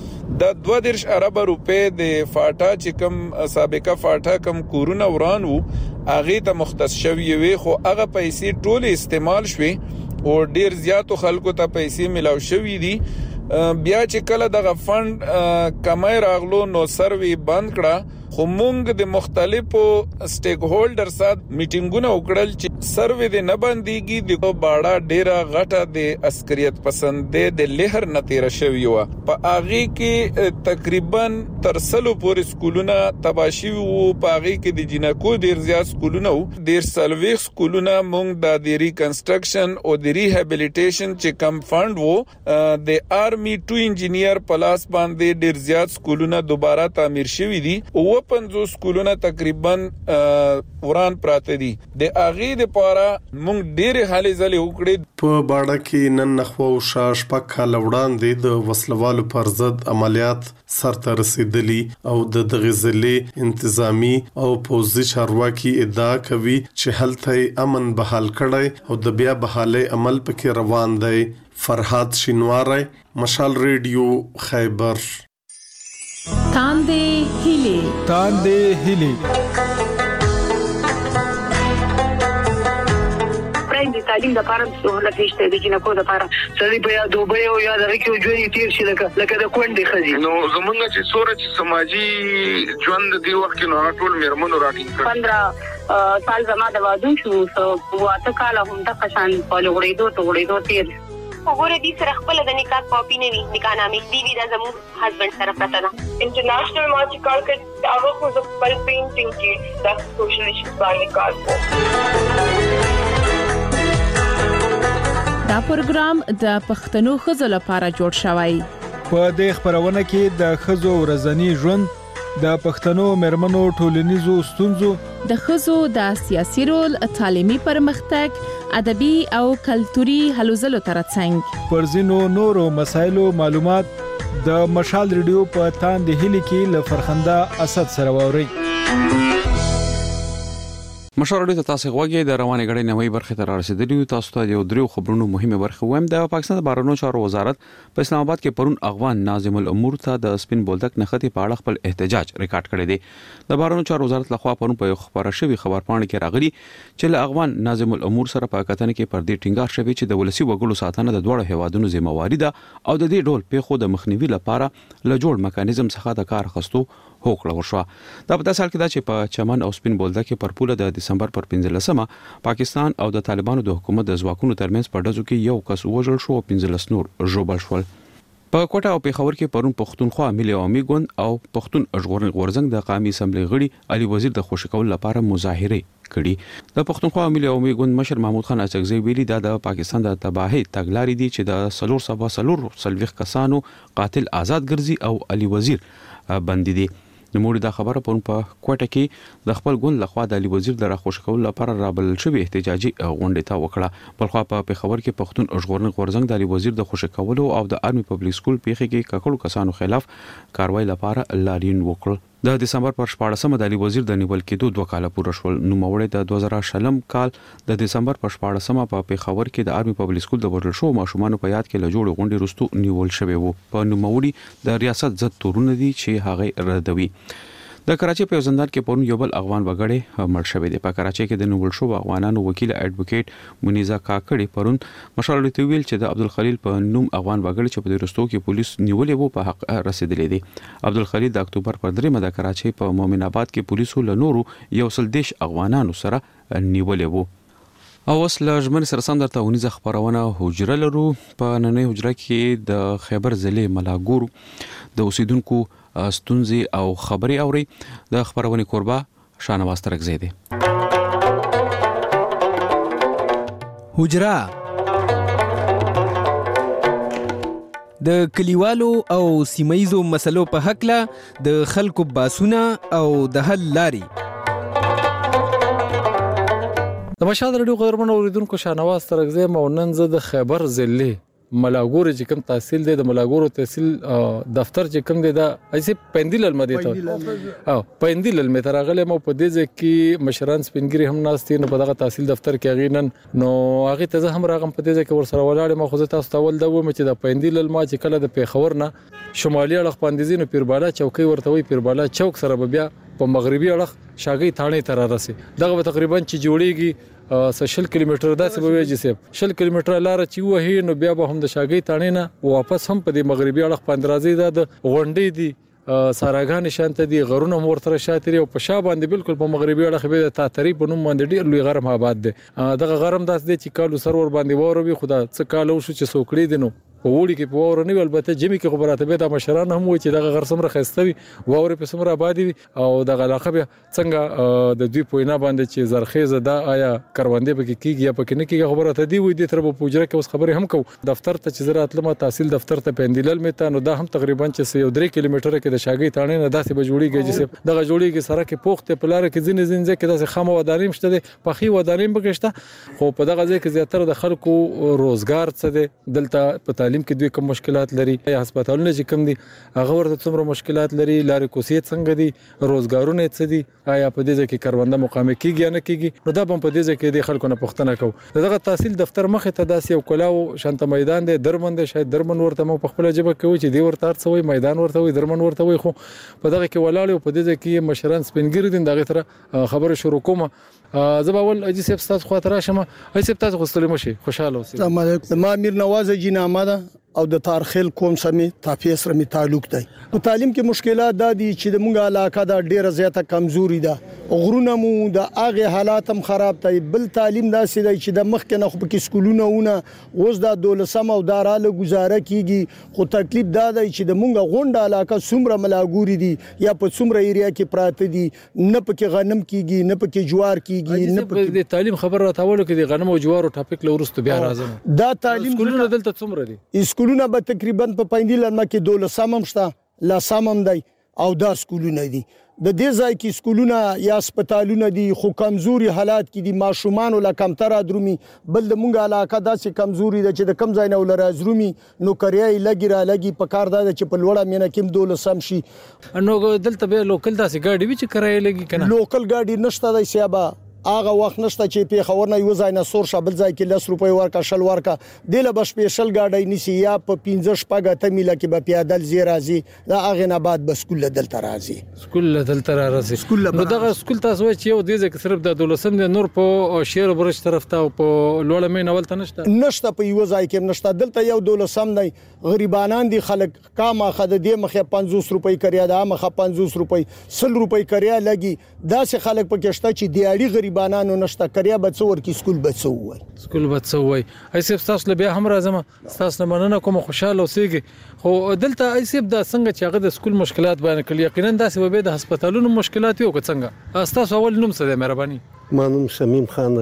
د 22 ارب روپے د فاټا چې کوم سابقه فاټا کوم کورونه وران وو اغه ته مختص شوی وي خو هغه پیسې ټول استعمال شوي او ډیر زیاتو خلکو ته پیسې ملاو شوی دي بیا چې کله دغه فند کمای راغلو نو سروي بند کړه خو مونږ د مختلفو سټیک هولډر سره میټینګونه وکړل چې سروي د نه بنديږي د باړه ډیره غټه د عسکریت پسندې د لهر نتیره شوی و په اغه کې تقریبا تر سلو پورې سکولونه تباشي وو په اغه کې د جنکو ډیر زیات سکولونه وو ډیر سلوي سکولونه مونږ د ریکنسټرکشن او د ریهابیلیټیشن چې کم فند وو د آرمی 2 انجینیر پلاس باندې ډیر زیات سکولونه دوباره تعمیر شوی دي او 50 سکولونه تقریبا وران پراته دي د اغه د پاره مونږ ډېر حالې ځلې وکړې په باړه کې نن نخو او شاش پکا لوړان دي د وسلوالو پر ضد عملیات سرته رسیدلی او د غزلې انتظامی او پوزي چارواکي ادعا کوي چې هلته امن بحال کړي او د بیا بحالي عمل پکې روان دی فرحات شینواری مشال ریډیو خیبر تاندې هلي د تعلیم د لپاره سہولت نشته د جنکو د لپاره سړي په یاد دوبه او یاد راکې ژوند تیر شي لکه د کونډې خزي نو زمونږ چې سورج سماجی ژوند دی وخت نو ټول میرمنو راټینګ 15 سال زما د واده شو واته کال هم د قشان په لوړېدو تیر وګوره دې سره خپل د نکاح کاپی نه وي نکاح نامې دی دا زموږ هسبند سره پته ده انټرنیشنل ما چې کار کړ هغه خو د خپل پینټینګ کې د سوشل ایشوز باندې کار کوي دا پروګرام د پښتنو خزو لپاره جوړ شوی په دې خبرونه کې د خزو ورځنی ژوند د پښتنو مرمنو ټولنیزو ستونزو د ښځو د سیاسي رول، تعلیمي پرمختګ، ادبي او کلتوري هلو ځلو ترڅنګ پر ځینو نورو مسایلو معلومات د مشال ریډیو په تاند هلي کې ل فرخنده اسد سره ووري. مشال ریډیو ته تاسو غوږی د روانې غړې نوې برخه ته رسیدلی. تاسو ته یو دریو خبرونو مهمه برخه وایم. د پاکستان بهرنیو چارو وزارت په اسلام آباد کې پرون افغان ناظم الامور ته د سپین بولدک نختی په اړه خپل احتجاج ریکارډ کړی دی. د بهرنیو چارو وزارت لخوا پرون په خبره شوی خبرپاڼه کې راغلی چې له افغان ناظم الامور سره په کتنه کې پر دې ټینګار شوی چې د ولسی وګړو ساتنه د دوړو هوادونو ذمہواری ده او د دې ډول پیښو د مخنیوي لپاره له جوړ میکانیزم څخه د کار اخیستو هوکړه وشوه. دا په تاسو کې دا چې په چمن او سپین بولدک کې پر پوله د دسمبر پر 15مه پاکستان او د طالبانو د حکومت د ځواکونو ترمنځ په ډزو کې یو کس وژل شو او 15 نور ژوبل شول. په کوټه او پیښور کې پرون پښتونخوا ملي عوامي ګوند او پښتون ژغورنې غورځنګ د قومي اسمبلی غړي علي وزیر د خوشی کول لپاره مظاهره کړي. د پښتونخوا ملي عوامي ګوند مشر محمود خان اڅکزی ویلي دا د پاکستان د تباہي تګلارې دي چې د سلور سبا سلور سلويخ کسانو قاتل آزاد ګرځي او علي وزیر بندي دي. نموړي دا خبره په کوټه کې د خپل ګوند لخوا د علي وزیر د راخوش کول لپاره رابل شوی احتجاجي غونډه تا وکړه. بلخوا په پیښور کې پښتون ژغورنې غورځنګ د علي وزیر د خوشی کولو او د آرمي پبلک سکول پیښه کې ککړو کسانو خلاف کاروایی لپاره لاریون وکړ. د دسمبر پر 14مه د علي وزیر د نیول کېدو 2 کال پوره شول. نو موړې د 2000 کال د دسمبر پر 14مه په پیښور کې د آرمي پبلک سکول د وژل شو ماشومان په یاد کې له جوړ غونډې وروسته نیول شوی وو. په نوموړي د ریاست ضد تورونه دي چې هغه ردوي. د کراچۍ په زندان کې پرون یو بل افغان وګړی مړ شوی دی. په کراچۍ کې د نیول شو افغانانو وکیل اډوکیټ منیزا کاکړي پرون مشال ریډیو ویل چې د عبدالخلیل په نوم افغان وګړي چې په دروستو کې پولیس نیولې وو په حق رسیدلې دي. عبدالخلیل د اکتوبر پر 3مه د کراچۍ په مومن آباد کې پولیسو له نورو 110 افغانانو سره نیولې وو. او اوس له ژمن سره سم درته ونیزه خبرونه حجره لرو. په نننۍ حجره کې د خیبر ضلع ملاګور د اوسیدونکو ستونزې او خبري اوري. د خبرونې کوربه شانواز ترکزی دی. حجره د کلیوالو او سیمایزو مسلو په حق له د خلکو باسونه او د حل لاري. د مشال ریډیو قدرمن اوریدونکو شانواز ترکزی مو نن زه د خیبر ضلع ملاګور چې کوم تحصیل دی د ملاګور تحصیل دفتر چې کوم دی دا ایسه پندیل المدی ته او پندیل المترغله مو په دې کې مشران سپینګری هم ناستي نو په دغه تحصیل دفتر کې غینن نو هغه ته هم راغم په دې کې ور سره ولاړ ما خو تاسو ته ول دوه چې د پندیل الما چې کله د پیښور نه شمالي اړخ پاندیزینو پیربالا چوکۍ ورته وي پیربالا چوک سره بیا په مغربي اړخ شاګي ثانې تر راسي دغه تقریبا چې جوړیږي 60 کیلومتر داسې به وي چې 60 کیلومتر لار چې وه نو بیا به هم د شاګي ثانې نه واپس هم په دې مغربي اړخ باندې راځي د غونډې دي ساراګان شانته دي غرونه مورتره شاتري او په شا باندې بالکل په مغربي اړخ به د تاتری په نوم باندې ډیر لوی غرم آباد دي. دغه غرم داس دي چې کالو سرور باندې وروي خدا څه کالو شو چې سوکړي دي نو په وړي کې په وره نه البته جمی کې خبراته به د مشران هم وي چې دغه غر سمره خستوي وره په سمره آبادی او دغه علاقه به څنګه د دوی پوینا باندې چې زرخیزه دا آیا کروندې به کیږي یا پکې نه کیږي خبراته دی وي د تر په پوجره کې اوس خبرې هم کو دفتر ته چې زراعت لمه تحصیل دفتر ته پندیلل میته نو دا هم تقریبا چې 3 کیلومتر کې د شاګي تانه نه داسې به جوړیږي چې دغه جوړیږي سره کې پوخته په لار کې ځینې ځینې کې داسې خامه ودانیم شته د پخې ودانیم بګشته خو په دغه ځای کې زیاتره د خلکو روزګار څه دی دلته په تعلیم کې دوی کوم مشکلات لري یا هسپتالونه چې کوم دي هغه ورته څومره مشکلات لري لارې کوسې څنګه دي روزګارونه څه دي آیا په دې ځای کې کرونده مقام کیږي نه کیږي نو دا په دې ځای کې د خلکو نه پوښتنه کوو دغه تحصیل دفتر مخه ته داسې یو کلاو شانت میدان دی درمن دی شاید درمن ورته مو په خپل جبه کوي چې دی ورته ارڅوي میدان ورته وي درمن ورته وي خو په دغه کې ولاړ په دې ځای کې مشران سپینګری دي دغه تر خبره شروع کوم زباول اجي سپ تاسو خاطر راشم اي سپ تاسو غوستلې مشي خوشاله اوسئ السلام علیکم ما امیر نواز جنامه ده او د تارخیل قوم سمې تافیه سره می تعلق دی په تعلیم کې مشکلات د دي چې د مونږه علاقه د ډیره زیاته کمزوري ده غرونه مو د هغه حالات هم خراب دي بل تعلیم داسې دی چې د مخکې نه خو په سکولونه ونه اوس د دولسم او داراله گزاره کیږي خو تکلیف دا دی چې د مونږه غونډه علاقه څومره ملاګوري دي یا په څومره ایریا کې پراته دي نه پکې غنم کیږي نه پکې جوار کیږي نه پکې د تعلیم خبر راټولو کې د غنم او جوار او ټاپک لورستو بیا راځم دا تعلیم سکولونه دلته څومره دي سکولونه به تقریبا په پاندیل لمه کې 12 سمم شته لا سمم دی او دا سکولونه دي د دې ځای کې سکولونه یا هسپتالونه دي خو کمزوري حالات کې دي ماشومان له کمتره درومي بل د مونږه علاقه داسې کمزوري ده چې د کم ځای نه ولر ازرومي نو کریای لګي په کار ده چې په لوړه مینه کې دول سم شي نو دلته به لوکل داسې ګاډي وی چې کرای لګي کنه لوکل ګاډي نشته د سیابا هغه وخت نشته چې په خبر نه یو ځای نه سور شابل ځای کې 10 روپۍ ورکا شل ورکا دله بش سپیشل گاډي نسی یا په 15 شپږه ته میله کې به پیادل زی راځي دا هغه نه بعد بس سکول دلته راځي نو دغه سکول تاسو چې یو دیزه کې صرف د دولسم د نور په شیر برش طرف ته په لوړ مې نول ته نشته په یو ځای کې نشته دلته یو دولسم نه غریبانان دي خلک کامه خد دې مخه 50 روپۍ کریا دا مخه 50 روپۍ 100 روپۍ کریا لګي داسې خلک پکې شته چې دیاړي غریبانانو نشته کریا بڅور کې سکول بڅوي ایسب تاسو له بیا هم راځم تاسو مننه کوم خوشاله اوسېږي خو دلته ایسب د څنګه چې هغه د سکول مشکلات بیان کړي یقینا داسې به د هسپتالونو مشکلات یو څنګه تاسو اول نوم څه دی مهرباني مانوم شمیم خان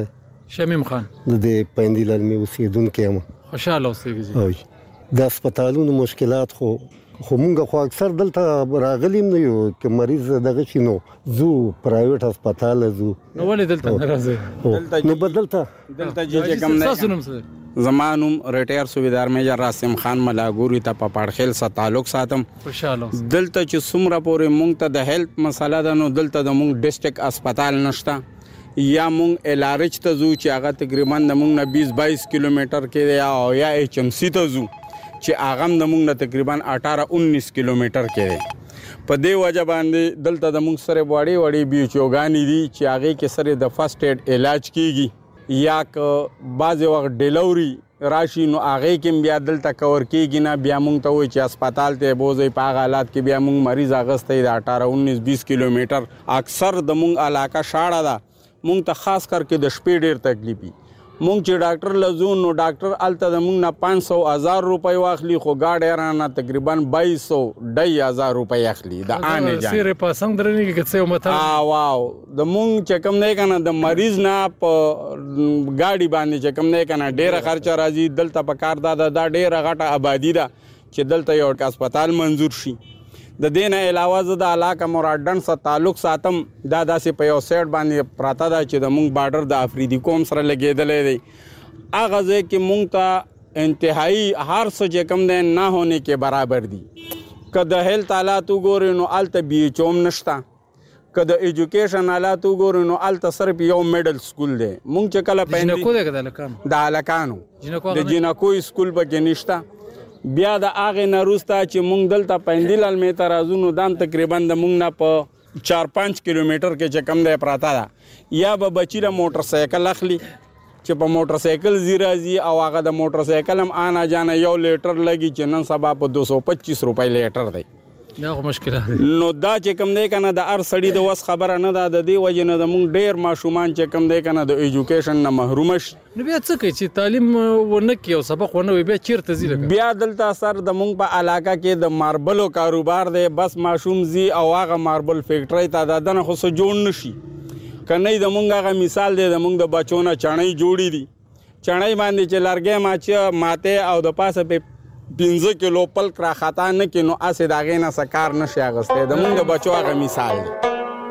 د پندیلل می اوسېدونکو یم خوشاله اوسېږي د هسپتالونو مشکلات خو مونږ خو اکثر دلته راغلیم نه یو چې مریض دغه شنو زو پرایویټ هسپتال زو نو ولې دلته نه راځي نو بدلته چې کوم نه زمانوم ریټایر صوبیدار میجر راسم خان ملاګوري ته په پړخیل سره تعلق ساتم خوشاله دلته چې څومره پورې مونږ ته د هیلث مسله ده نو دلته د مونږ ډیسټریکټ هسپتال نشته یا مونږ الارچ ته زو چې هغه تقریبا د مونږ نه 20-22 کیلومتر کې یا ایچ ام سی ته زو چې هغه د مونږ نه تقریبا 18-19 کیلومتر کې دی په دې وجه باندې دلته د مونږ سره وړي بیوچوګانی دي چې هغه کې سره د فرست ایډ علاج کیږي یا که بعض وخت ډیلیوري راشي نو هغه کې بیا دلته کور کیږي نه بیا مونږ ته وایي چې هسپتال ته بوزي په هغه حالات کې بیا مونږ مریض اغستې د 18-19-20 کیلومتر اکثر د مونږ علاقه شاړه ده مونږ ته خاص کر کې د شپې ډیر تکلیفي مونږ چې ډاکټر لزو نو ډاکټر الته د مونږ نه 500,000 روپۍ واخلي خو گاډي رانه تقریبا 200,000 روپۍ اخلي د انه جان سره پاسنګ درنه کې څه مته واو د مونږ چې کوم نه کنه د مریض نه په گاډي باندې چې کوم نه کنه ډیره خرچ راځي دلته په کار دا ډیره غټه آبادی ده چې دلته یو هسپتال منزور شي د دینه علاوه زه د علاقه مرادن سره تعلق ساتم دا داسې په یو سایډ باندې پراته ده چې د مونږ بارډر د افریدي قوم سره لګیدلې دی هغه ځای کې مونږ ته انتهایی هر څه چې کوم دی نه ہونے کې برابر دي که د هیلث حالات وګورئ نو هلته بي ایچ اوم نشته که د ایجوکیشن حالات وګورئ نو هلته صرف یو میډل سکول دی مونږ چې کله د هلکانو د جینکو سکول پکې نشته بیا د هغې نه وروسته چې مونږ دلته پندیلل مې ته راځو نو دا تقریبا د مونږ نه په 4-5 کیلومتر کې چې کم دی پراته ده یا به بچي له موټر سایکل اخلي چې په موټر سایکل زی راځي او هغه د موټر سایکل هم آنا جانا 1 لیټر لګي چې نن سبا په 225 روپۍ لیټر دی دا مشکل نو دا چې کوم دی کنه د ار سړی د وس خبره نه ده د دې وجه نه د مونږ ډیر ماشومان چې کوم دی کنه د ایجوکیشن نه محروم شي نو بیا څه کوي چې تعلیم ونه کوي او سبق ونه وي بیا چیرته ځي بیا دلته سر د مونږ په علاقه کې د ماربلو کاروبار دی بس ماشوم زی او هغه ماربل فیکټری ته د دنه خو څه جوړ نشي کنه د مونږ هغه مثال دی د مونږ د بچونه چڼۍ جوړی دي چڼۍ باندې چې لرګې ماته او د پاسه په 15 کیلو پلک را خطا نه کینو اسې داغې نه سکار نشي اغسته د مونږ د بچو هغه مثال دی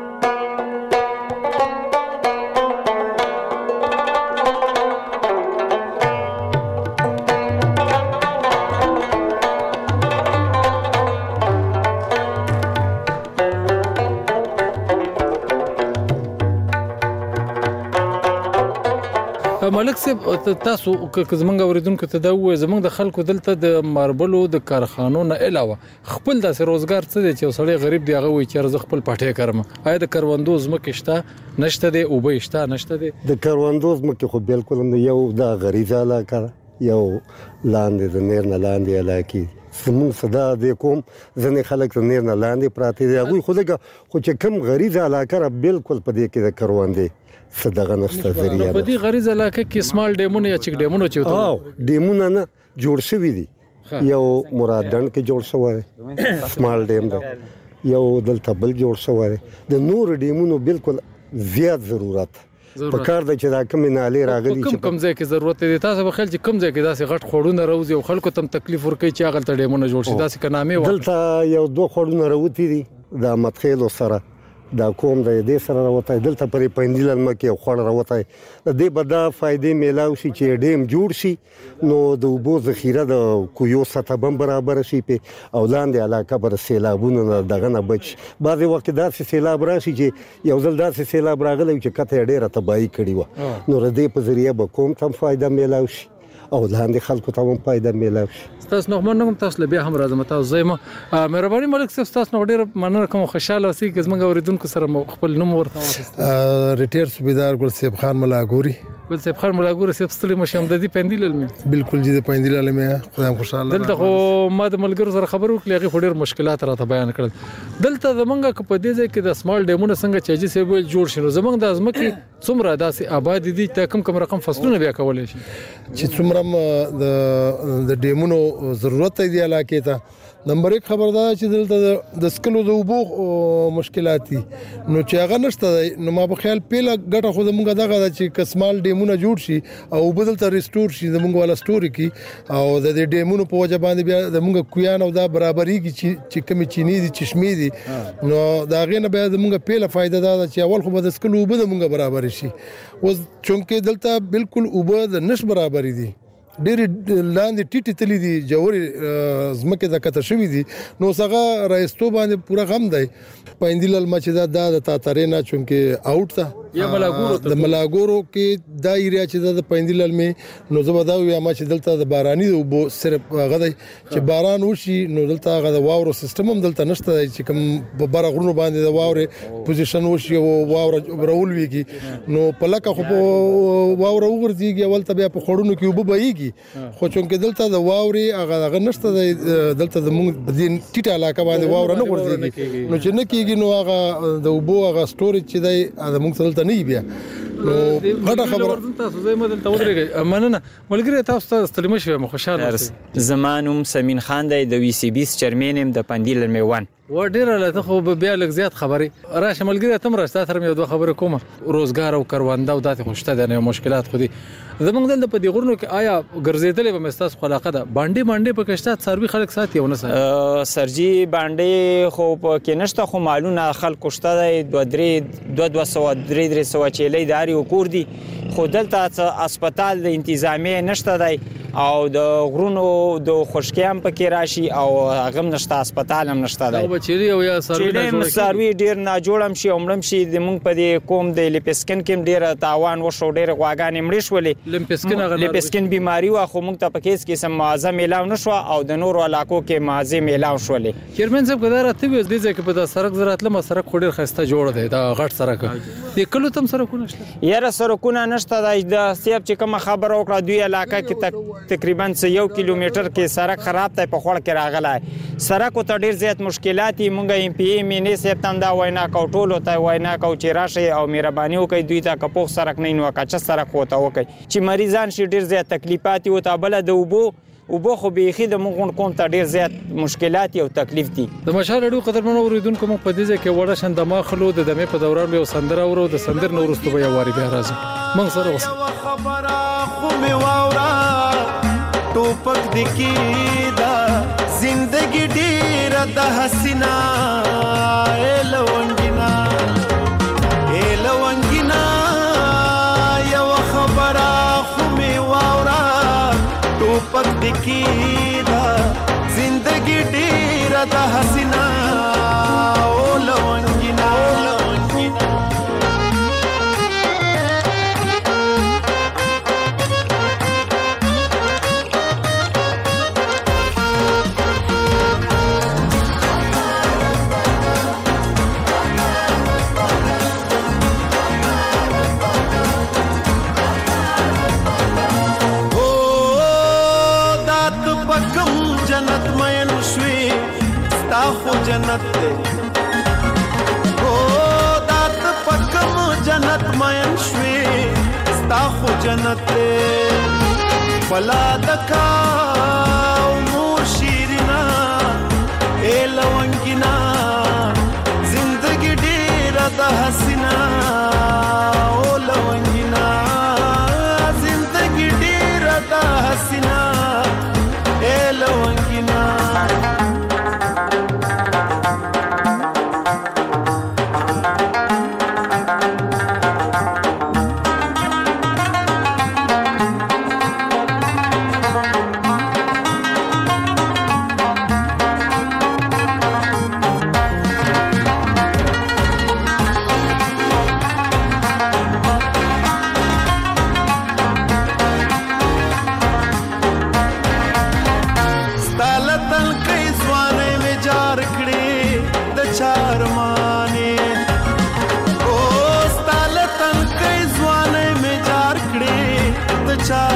ملک صاحب تاسو که زمونږ اوریدونکو ته دا وایي زمونږ د خلکو دلته د ماربلو د کارخانو نه علاوه خپل داسې روزګار څه دی چې سړی غریب دی هغه وایي چې زه خپل پټې کړم آیا د کروندو ځمکې شته نشته دی اوبه شته نشته دی د کروندو ځمکې خو بالکل نه یو د غریزه علاقه یو لاندې د نیر نه لاندې علاقه زمونږ صدا د کوم ځنې خلک د نیر نه لاندې پراته دي هغوی خو چې کوم غریزه علاقه بالکل په دې کې د کروندې صدغه نشته ذریعہ په دې غریز علاقه کې سمال ډیمونه یا چک ډیمونه چوته ډیمونه نه جوړ شوی دي یو مرادن کې جوړ شوی سمال ډیم ده یو دلته بل جوړ شوی د نور ډیمونو بالکل زیات ضرورت په کار د چې دا کوم نالې راغلي چې کوم ځای کې ضرورت دي تاسو به خل چې کوم ځای کې داسې غټ خړونه راوځي او خلکو تم تکلیف ورکړي چې هغه ډیمونه جوړ شي داسې کنامه دلته یو 2 خړونه راوتی دي د متخیل سره دا کوم د دې سره راوته دلته پرې پندیل مکه خوړ راوته د دې بدا فائدې میلاو شي چې ډیم جوړ شي نو د اوبو ذخیره د کویو سطح بم برابر شي په او لاندې علاقه بر سیلابونو دغه نه بچ بعضی وخت داسې سیلاب راشي چې یو ځل داسې سیلاب راغلی چې کته ډیره تباہی کړی و نو د دې په ذریعہ به کوم تم فائدہ میلاو شي او لاندې خلکو ته هم فائدہ میلاو شي. تاسو نو منم تاسو له بیا هم راځم تاسو زما مهرباني ملک صاحب تاسو نو ډیر مننه کوم خوشاله اوسئ چې زموږ اوریدونکو سره خپل نوم ورته ریټایر صوبیدار ګل صاحب خان ملاګوري ګل صاحب خان ملاګوري صاحب ستړي مشم د دې پندیل علمي بالکل جی د پندیل علمي خدای خوشاله دلته خو ما د ملګرو سره خبرو کړې هغه ډیر مشکلات راته بیان کړل دلته زمونږ په دې ځای کې د سمال ډیمونه څنګه چې سه ویل جوړ شنو زمونږ د ازمکه څومره داسې آباد دي ته کم رقم فصلونه بیا کولای شي چې څومره د ډیمونو ضرورت دی علاقې ته نمبر 1 خبردار چې دلته د سکلو د اوبو مشکلات دي نو چې هغه نشته نو ما په خیال پیله ګټه خو زمونږ دغه چې کسمال ډیمونه جوړ شي او بدل ته ریسټور شي زمونږ والا ستوري کی او د دې ډیمونو په وجه باندې بیا زمونږ کویان او دا برابرۍ کی چې کمی چینی دي چشمې دي نو دا غینه بیا زمونږ پیله فائدہ دا چې اول خو د سکلو اوبه زمونږ برابر شي اوس چونکه دلته بالکل اوبه د نش برابرۍ دي ډېر لاندې ټیټې تلې دي جوړې زمکه د کته شوې دي نو څنګه راستو باندې پورا غم دی پاندیل المچ دا د تاترینا چونکه آوټ تا یا ملاګورو د ملاګورو کې دا ایریا چې د پاندیل المه نو زبدا وي ما چې دلته د باراني وبو صرف غدای چې باران وشي نو دلته غد واورو سیستم هم دلته نشته چې کوم بار غرونو باندې د واورې پوزیشن وشي او واور برول ویږي نو پلکه خو واور وګرځيږي اول ته بیا په خړونو کې وبو بهيږي خو چونکه دلته د واوري هغه نشته دلته د موږ د ټیټه علاقه باندې واور نه ورځيږي نو چې نه کیږي نو هغه د وبو هغه سټوریج چې دی د موږ دلته نه بیا نو غټه خبره تاسو زما دلته ودرېږئ مننه ملګری تاسو ته ستړي مشوي خوشاله زمانوم سمین خان دی د وی سی بي چیرمن د پندیل میوان و ډیر له ته خو بیا لږ زیات خبري راشه ملګری ته مرسته تر مې دوه خبره کومه روزګار او کروانده او داسې خوشته نه مشکلات خو دي زمونږ دلته په دې غرونو کې آیا ګرځېدلې به مستاس خلاقه ده باندې په کشته سروي خلک ساتي او نه ساتي سرجي باندې خو کې نشته خو مالونه خلک شته 200 چيلې داري وکور دي خو دلته هسپتال د انتظامی نشته دی او د غرونو د خوشکیام پکې راشي او هغه نشته هسپتال هم نشته دی او بچری او یا سروي ډیر نه جوړم شي عمرم شي د مونږ په دې کوم د لپسکن کې ډیر تاوان وشو ډیر غواګانې مړې شولې لپسکن بیماری واخو مونږ ته پکې کې سم معاذ میلاو نشو او د نورو علاقو کې معاذ میلاو شولې چیرمن صاحب کدار ته وې د ځکه په سرک زراعت لمه سرک خوري خسته جوړ دی دا غټ سرک دی کلو تم سرکونه شته یاره سرکونه نشته د سیب چې کوم خبر وکړه دوی علاقه کې تقریبا 1 کیلومتر کې سرک خراب دی په خور کې راغلی سرک ته ډیر زیات مشکلات مونږ ایم پی ای مینه سپتم دا وینا کوټول ته وینا کو چې راشه او مهرباني وکړي دوی ته کپوخ سرک نه نو کاچ سرک وته وکړي چې مریضان شي ډیر زیات تکلیفات او تابله د وبو خو بيخي د مونږ کوم ته ډیر زیات مشکلات او تکلیف دي د مشال اړو قدرمنو اوریدونکو مو په دې ځکه وړه شند ما خلو د دمه په دوران یو سندره ورو د سندر نورستو بیا واری بیا راځي مونږ سره وس خبره خو می واورا ټوپک دکی دا زندگی ډیر د حسینا الونګینا یو خبره خو می واورا ټوپک دکی دا زندگی ډیر د حسینا الونګینا जन्नत दे ओ दात पकम जन्नत मयन श्वे स्ताखो जन्नत दे फला दका उमूर शीरिना ए लवंगिना जिंदगी डेरा दा हसीना ओ लवंगिना जिंदगी डेरा दा हसीना ए लवंगिना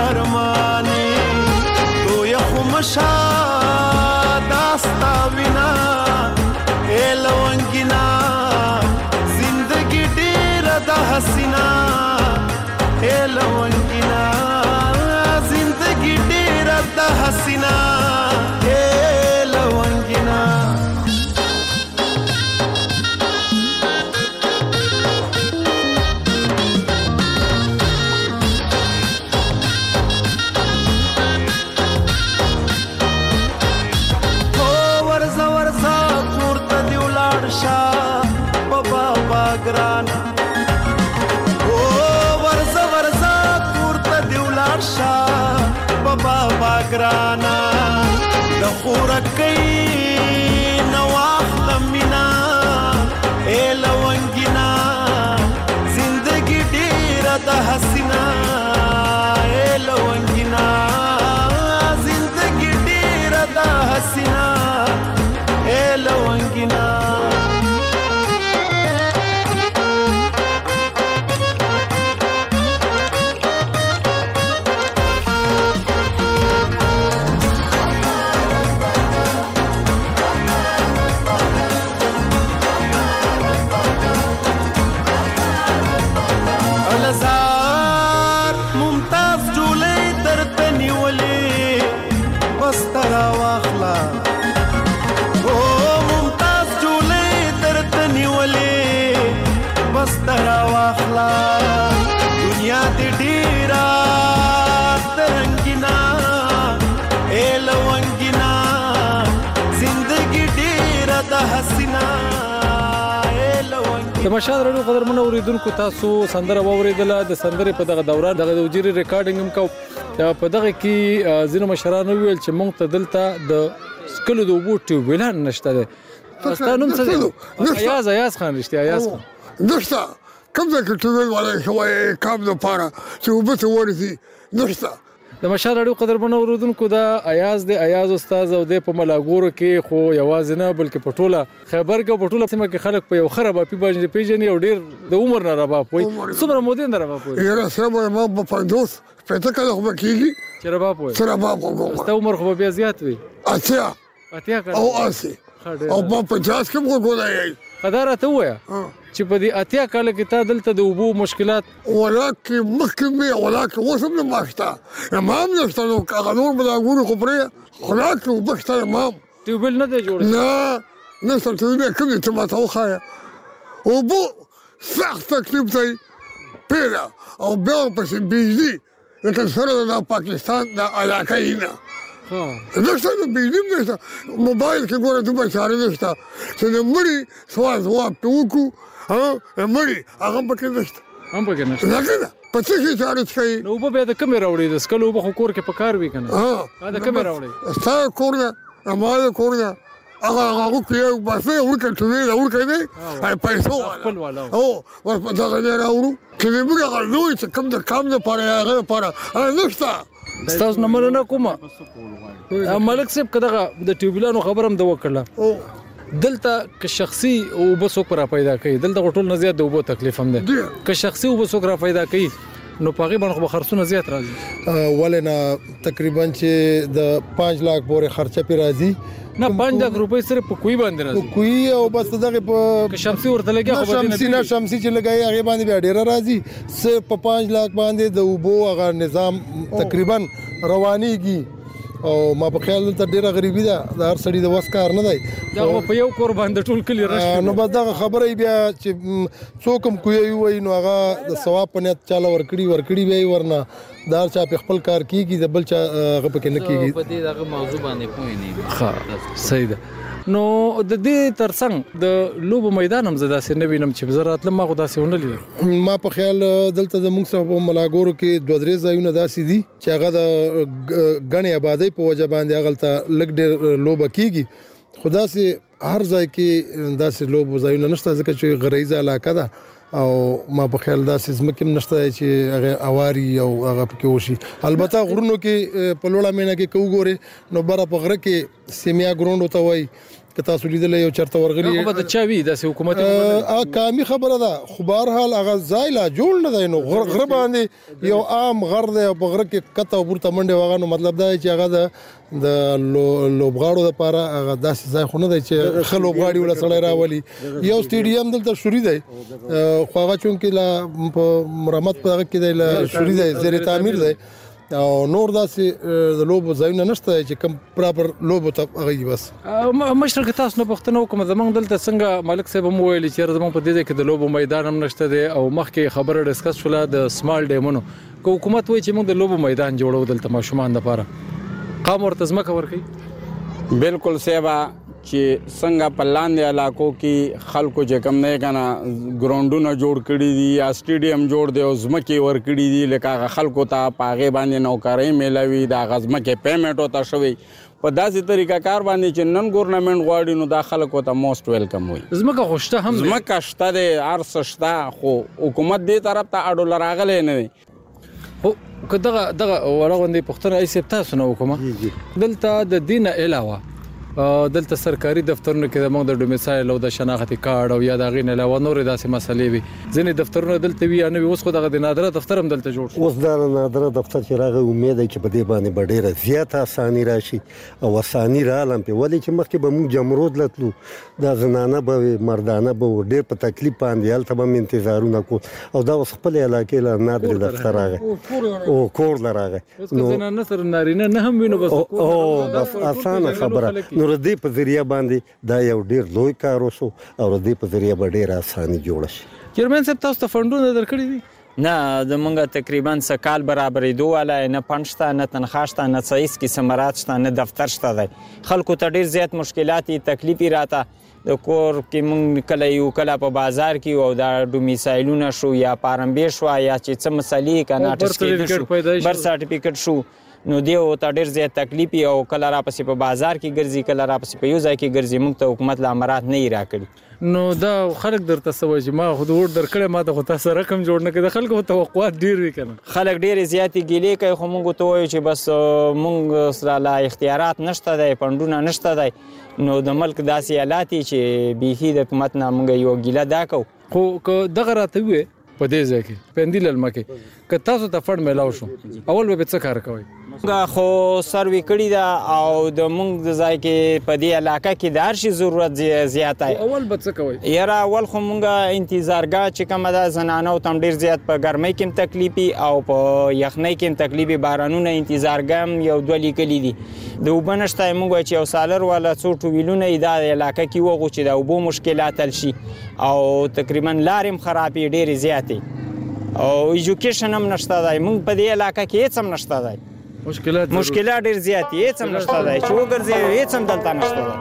ارمانې تو یخو مشا داستا وینا اے لونګینا زندگی ډېره د حسینا اے لونګینا زندگی ډېره د حسینا اے لونګینا ګرانا او ورزه ورزه کورته دی ولاړ شه بابا ګرانا د خورکۍ نه واخله مینا اے لونګینا زندګي ډېره د حسینا اے لونګینا زندګي ډېره د حسینا اے لونګینا د مشال رادیو قدرمنو اوریدونکو تاسو سندره واوریدله د سندرې په دغه دوران دغه د وجری ریکارډینګ هم کو په دغه کې ځینو مشرانو ویل چې موږ ته دلته د سکلو د وبو ټیوبلان نشته ده تاسو نوم څه ایاز خان رښتیا ایاز خان نشته کوم ځای کې ټیوبل ولا شوی کام د پاره چې وبته ورسي نشته د مشال رادیو قدرمنو اوریدونکو دا ایاز استاد او د په ملاګورو کې خو یوازې نه بلکې په ټوله خیبر کې په ټوله سیمه کې خلک په یو خرابه باندې پیژني او ډیر د عمر نه رابا پوي څومره مودې نه رابا پوي یاره سبا ما په پندوس پته کله خو کېږي چې رابا پوي سره بابا ست عمر خو بیا زیات وي اتیا او اسی او په 50 کې مو ګولای قدر ته ویا چې په دې اتیا کال کې تا دلته د وبو مشکلات ولکه مخکمه ولکه وسم نه ماشتا امام نشته نو قانون بلاګورو خو پرې ولکه وبخته امام ټیوبل نه دی جوړ نه ټیوبل کوم ته ما توخه وبو سخت تکلیف دی پیدا او بیا په بجلی لکه سره د پاکستان د علاقې نه نشته د بجلی نشته موبایل کې ګوره د بچاره نشته چې د مړي سوال ټوکو مړي هغه پکې نشته هم پکې نشته نه په څه کې چارج کوي نو په بیا د کمې راوړي د سکلو په کور کې پکار وی کنه دا کمې راوړي ستا کور نه اماله کور نه هغه کې بس ورکه ټوله ورکه دی پیسو خپل والا او ور په دغه نه راوړو چې موږ هغه نوې چې کوم د کام نه پاره هغه پاره نشته تاسو نمبر نه کومه ملک صاحب کداغه د ټیوبلانو خبرم د وکړه دلته که شخصي او بسوک را پیدا کوي دلته ټول نه زیات د وبو تکلیف هم ده که شخصي او بسوک را پیدا کوي نو پاغي باندې خرڅونه زیات راځي ولنه تقریبا چې د 5 लाख پورې خرچه پی راځي نه 5 लाख روپۍ صرف په کوی باندې راځي کوی او بس دغه په شمسي ورته لګي خو شمسي چې لګي هغه باندې بیا ډیر راځي صرف په 5 लाख باندې د وبو هغه نظام تقریبا روانيږي او ما په خیال ته ډیره غریبي ده د هر سړي د وس کار نه دی دا په یو کور باندې ټول کلی راشي نو بس دا خبره بیا چې څوک کوی وي نو هغه د ثواب په نیت چاله ورکړي وي ورنه دا چا په خپل کار کیږي د بل چا غو پکې نه کیږي په دې دغه موضوع باندې پوه نه ښه صحیح ده نو د دې ترڅنګ د لوب میدان هم زدا سي نه وینم چې وزارت لمه غوډا سي ونلې ما په خیال دلته د موږ سره په ملاګورو کې 2-3 ځایونه داسې دي چې هغه د غني آبادی په وجه باندې هغه لګ ډېر لوب کیږي خدا سي هر ځای کې داسې لوب ځایونه نشته ځکه چې غریزه علاقه ده او ما په خیال داسې زمکم نشته چې هغه اواري او هغه پکې وشي البته غرونو کې په لوړه مینا کې کو ګوره نو بره په غره کې سیمیا ګراوند وته وای که تاسو لیدل یو چرته ورغلی هغه د چاوي د حکومت کامي خبره ده خو بهر حال هغه ځای لا جوړ نه دی نو غره باندې یو عام غر دی په غره کې کته ورته منډه وغه نو مطلب دا چې هغه د لوبغاړو لپاره هغه داسې ځای خو نه دی چې خلک لوبغاړي ولا سړی راولي یو سټیډیم دلته شوري دی خو هغه چون کې لا په مرمت په هغه کې دی لا شوري دی زیر تعمیر دی او نور داسې د لوبو ځایونه نشته چې کوم پراپر لوبو ته هغه بس مشرک تاسو نه پښتنو کوم زمونږ دلته څنګه مالک صاحب مو ویل چې زمونږ په دې ځای کې د لوبو میدان هم نشته دی او مخکې خبره ډسکس شوله د سمال ډیمونو کو حکومت وایي چې موږ د لوبو میدان جوړو دلته ماشومان لپاره قام ورته ځمکه ورکړي بالکل سیبا چې څنګه په لاندې علاقو کې خلکو چې کم نه کنه ګراوندونه جوړ کړي دي یا سټیډیم جوړ دی او ځمکې ور کړي دي لکه خلکو ته پاغه باندې نوکرۍ ملوي دا غزمکه پیمنټ وتا شوی په داسې طریقه کار باندې چې نن ګورنمنت غواړي نو دا خلکو ته موست ویلکم وي ځمکه خوشته هم ځمکه شته دی ارس شته خو حکومت دې طرف ته اډو لراغله نه وي خو دغه ورغوندې پښتنه ایسه تاسو نه وکم دلته د دین علاوه دلته سرکاري دفترونو کې موږ د ډومیسایل او د شناختی کارت او یا د غین علاوه نور داسې مسلې وي ځینې دفترونه دلته وی نه اوس خو دغه د نادره دفتر هم دلته جوړ شو اوس دا نادره دفتر چې راغی امید چې په دې باندې ډېره زیاته اساني راشي او اساني رالم په ولې چې مخکې به موږ جمرود لتلو دا زنانه به مردانه به ډېر په تکلیف باندې هلته به انتظارونه کو او دا اوس خپل علاقې له نادره دفتر راغی او کور لراغی نو زنانه سره نارینه نه هم وینو بس اسانه خبره نو دې په ذریعہ باندې دا یو ډیر لوی کار وشو او دې په ذریعہ به ډیر اساني جوړ شي چیرمن صاحب تاسو ته فندونه درکړي دي نه د مونږه تقریبا سکال برابرې دوه نه پنځته نه تنخواشته نه څه کی سمرات شته نه دفتر شته دی خلکو ته ډیر زیات مشکلات تکلیفي راته د کور کې مونږ کله یو کله په بازار کې او دا ډومیسایلونه شو یا پارمبې شو یا چې څه مسلې کنه ټسټ بر سرټیفیکټ شو نو دیو ته ډیر زیات تکلیفي او کله را پسې په بازار کې ګرځي کله را پسې په یو ځای کې ګرځي موږ ته حکومت لا امرات نه راکړي نو دا خلک درته سوي چې ما خود ور درکړې ما ته تاسو رقم جوړ نه کړ خلکو توقعات ډیر وی کنه خلک ډیر زیاتې ګیلې کوي خو موږ ته وایو چې بس موږ سره لا اختیارات نشته دی پندونه نشته دی نو د ملک داسې حالات چې بيخي د حکومت نه موږ یو ګیله دا کو خو دغه راته وي په دې ځای کې پندیل المکه که تاسو ته فند ملاو شو اول به څه کار کوي خو سروي کړی دا او د مونږ د ځای کې په دې علاقه کې د هر شي ضرورت زیات دی اول به څه کوي یاره اول خو مونږه انتظارګاه چې کومه ده زنانو تم ډیر زیات په ګرمۍ کې تکلیفي او په یخنۍ کې تکلیفي بارانونه انتظارګام یو دوه لیکلي دي د وبنشته مونږ چې یو سالر والا څو ټویلونه د علاقه کې وغو چې د وبو مشکلات حل شي او تقریبا لارم خرابې ډیر زیاتې او ایجوکیشن هم نشته دی مونږ په دې علاقه کې هیڅ هم نشته دی مشکلات ډیر زیات دي هیڅ هم نشته دی چې وګرځي هیڅ هم دلته نشته دی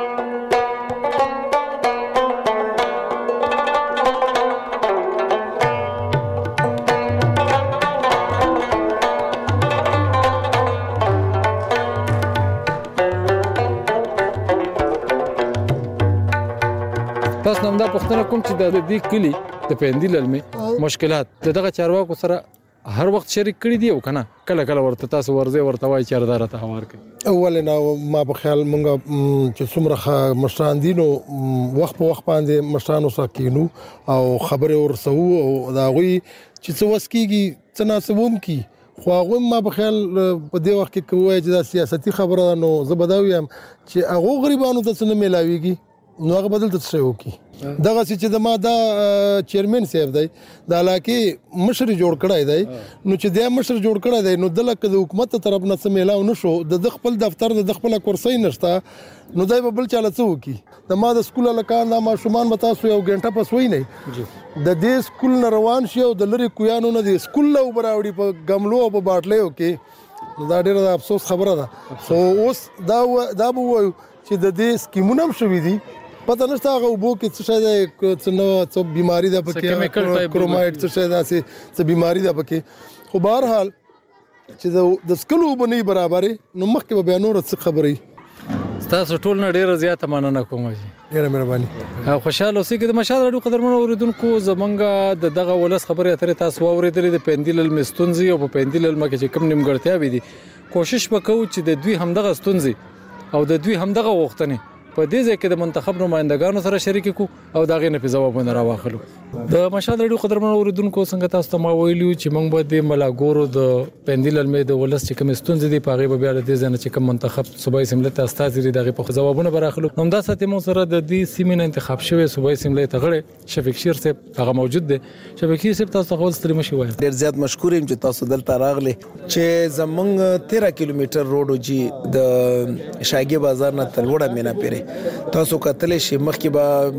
تاسو نن دا پوښتنه کوم چې د دې کلی د پندیل علمي مشکلات دغه چارواکو سره هر وخت شریک کړی دی او کنه کله کله ورته تاسو ورته وای چې ردار ته هوار کوي اول نه ما په خیال مونږ چې څومره مشران دي نو وخت په وخت باندې مشرانو سره کینو او خبره ورسو او دا غوي چې څه وسکیږي څه ناسبوم کی خو هغه ما په خیال په دې وخت کې کوی چې دا سیاسي خبره نو زبداویم چې هغه غریبانو ته څه نه ملاويږي نو هغه بدل ته څه وکي دغه چې د ما دا چیرمن صاحب دی د علاقې مشر جوړ کړای دی نو چې د مشر جوړ کړای دی نو د لکه د حکومت طرف نه څه میلاو نشو د خپل دفتر د خپل کورسۍ نشته نو دای په بل چاله څه وکي د ما د سکول لکان د ماشومان به تاسو یو غنټه پس وای نه د دې سکول نه روان شي او د لری کویانو نه د سکول له براوړي په غملو او په باټلې وکي دا ډیره افسوس خبره ده خو اوس دا به وایو چې د دې سکیمونه هم شوي دي پته نشته هغه وبو کې څه شي ده څه نو څه بیماری ده پکې کرومایټ څه شي ده څه بیماری ده پکې خو بهر حال چې د سکلو بنې برابرې نو مخکې به نور څه خبرې تاسو ټول نه ډیره زیاته مننه کوم ډیره مهرباني خوشاله اوسئ چې د مشال راډیو قدرمنو اوریدونکو زمونږ دغه ولس خبره اترې تاسو اوریدلې د پندیل المستونزي او په پندیل المکه چې کوم نیمګړتیا وي دي کوشش وکړو چې د دوی همدغه ستونزي او د دوی همدغه وختنه په دې ځای کې د منتخب نمائندګانو سره شریک کو او دا غي نه په ځوابونه راوخلو. د مشال رادیو قدرمن اوریدونکو څنګه تاسو ته ما ویلو چې موږ به د ملاګورو د پندیل المې د ولس چې کوم ستونزې دي په هغه به بیا د دې ځنه چې کوم منتخب صوبایي اسمبلی ته استاد لري دغه په ځوابونه براخلو. نو دا ساتي مو سره د دې سیمې نه انتخاب شوی صوبایي اسمبلی ته غړي شفیق شیر صاحب هغه موجود دي. شفیق شیر صاحب تاسو خپل ستړي مشي وایي. ډیر زیات مشکور یم چې تاسو دلته راغلي چې زمونږ 13 کیلومتر روډ جی د شاګي بازار نه تر وړه مینا پیره تاسو کتلې شي مخکې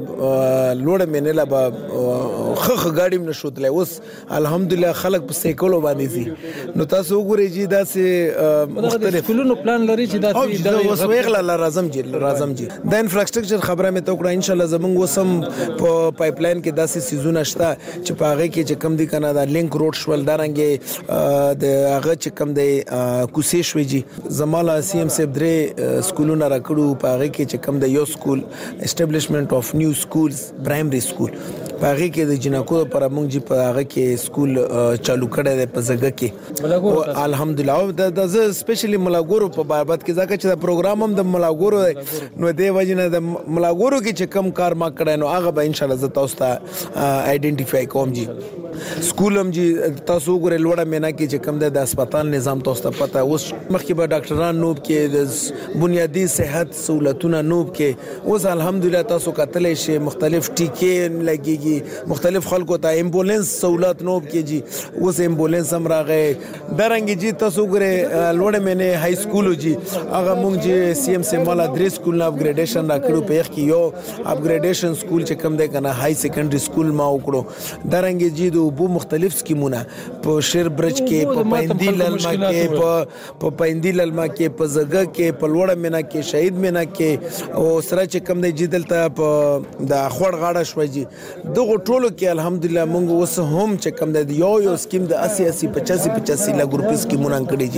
به لوړه مینا لا به خخ ګاډیم نشوتلې اوس الحمدلله خلک په سیکلو باندې دي. نو تاسو وګورئ چې دا سه مختلف کلونو پلان لري چې دا اوس ویغلا راځم جی د انفراستراکچر خبره مې تو کړه ان شاء الله زمونږ وسم په پایپ لاین کې داسې سيزونه شته چې په هغه کې چې کم دي کنه دا لینک روډ شول دارنګ د هغه چې کم دی کوسې شوې جی زماله سی ام سیب درې سکولونه راکړو په هغه کې چې کم دی یو سکول اسټابلیشمنت اف نیو سکولز پرایمري سکول په هغه کې د جنکو پر موږ جی په هغه کې سکول چالو کړی دی په زګه کې الحمدلله د ز سپیشلی ملاګورو په بابت کې ځکه چې دا پروګرام هم د ملاګورو نو دی وجنه د ملاګورو کې چې کم کار ما کړی نو هغه به ان شاء الله ز تاسو ته آئیډنټیفای کوم جی سکول هم جی تاسو وګورئ لوړه مینا کې چې کم د هسپتال نظام تاسو ته پته اوس مخکې به ډاکټران نوب کې د بنیادی صحت سہولتونه نوب کې اوس الحمدلله تاسو کتلې شي مختلف ټیکې لګيږي مختلف خلکو ته امبولانس سہولت نوب کې جی اوس امبولانس هم راغې درنګ جی تاسو وګورئ لوړه مینا های سکول جی هغه مونږ جی سی ام سی مالا درې سکول نه اپګریډیشن راکړو په یخ کې یو اپګریډیشن سکول چې کم دی کنه های سیکنډري سکول ما وکړو درنګ جی د بو مختلف سکیمونه په شیر برج کې په پایندیل الما کې په پایندیل الما کې په زګه کې په لوړه مینا کې شهید مینا کې او سره چې کم دی جدل ته په د خوړ غاړه شوي جی دغه ټولو کې الحمدلله مونږ اوس هم چې کم دی یو سکیم د 80 85 لګ روپیس سکیمونه کړی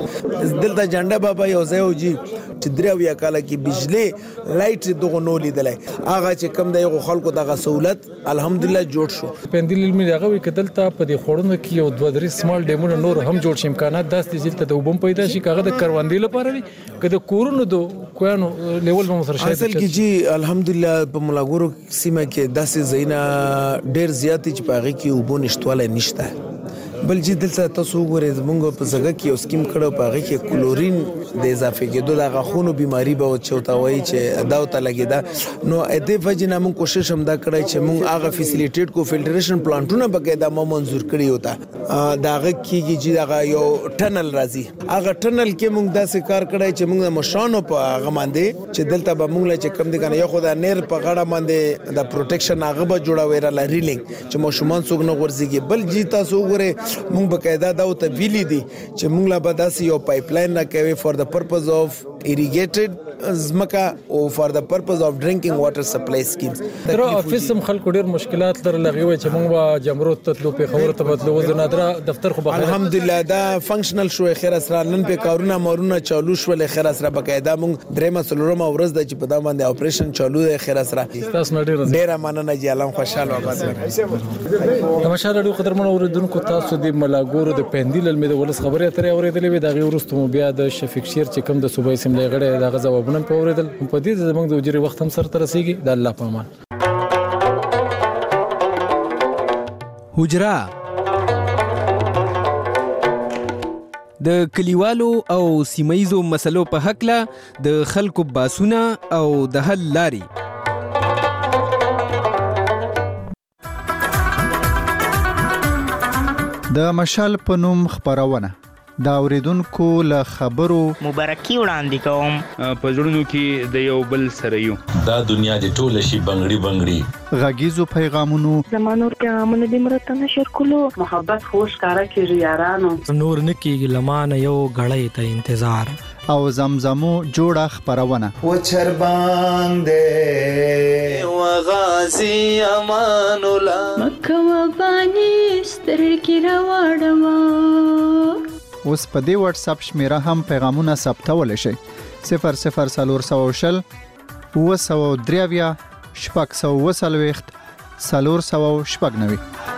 جی دلته جنډا بابا یو ځای جی چې دریو کاله کې بجلی لایټ دغه نو لیدلای هغه چې کم دی خلکو دغه سہولت الحمدلله جوړ شو پندیل علمي هغه کدلته په دې خورونو کې یو دوه درې سمال ډیمونه نور هم جوړ شي امکانات داسې چې ته وبم پیدا شي کاغه د کروندې لپاره وي کده کورونو دو کوانو لیول مو سره شي اصل کې جی الحمدلله په ملاګورو سیمه کې داسې زینا ډیر زیات چې پاغه کې وبو نشټواله نشته بل جی دلته تاسو وګورئ زمونږ په زګه کې یو سکیم کړو پاغه کې کلورین د اضافه کېدو د غاخونو بیماری به چوتا وای چې دا ته لګیدا نو دې وجنه موږ کوشش هم دا کړی چې موږ هغه فیسیلیټیټ کو فلټریشن پلانټونه بقاعده مو منزور کړی وتا داغه کېږي چې دا یو ټنل راځي هغه ټنل کې موږ داسې کار کړی چې موږ مشانو په هغه باندې چې دلته به موږ چې کم دي کنه یو خدای نیر په غاړه باندې د پروټیکشن هغه به جوړاوي را ریلینګ چې مو شومان څوک نه ورځيږي بل جی تاسو وګورئ مونږ بقاعده دا او ته ویلي دي چې مونږ لا به داسې یو پایپ لاین راکوي فار د پرپز اف irrigated زمکا او فار د پرپز اف ډرینکینګ واټر سپلای سکیمز تر افیس هم خلکو ډیر مشکلات لري وای چې مونږ جمرود تطلو په خبره ته بدلو زنادره دفتر خو بخیر الحمدلله دا فنکشنل شو خیر اسرا نن په کارونه مارونه چالو شو خیر اسرا بقاعده مونږ درې مسلورم ورځ د چې په دا باندې اپریشن چالو دی خیر اسرا تاسو ډیر مننه جی الله خوشاله وباسه تماشا رادیو قدرمن اوریدونکو تاسو د ملاګورو د پندیل المې د ولس خبره اترې اوریدلې وي دا غي ورستو بیا د شفیق شیر چې کوم د صوبایي اسمبلی غړي دا غوښتنه په اوریدل په دې زمونږ د وجري وخت هم سره تر رسیدي د الله په امان حجرا د کلیوالو او سیمایزو مسلو په حق له د خلکو باسونه او د حل لاري د مشال په نوم خبرونه دا اوریدونکو له خبرو مبارکي وړاندې کوم په ژوندونو کې د یو بل سره یو دا دنیا د ټوله شي بنگړي غږیزو پیغامونو زمانور پیغامونه د مرته نشر کولو محبت خوش کارا کیږي یارانو نور نکیږي لمانه یو غړې ته انتظار او زمزمو جوړه خبرونه و چربان دې و غازی امان الله مکه و بانی سترګې راوړم اوس په دې واتس اپ شمیره هم پیغامونه ثبتول شي 00400 923 490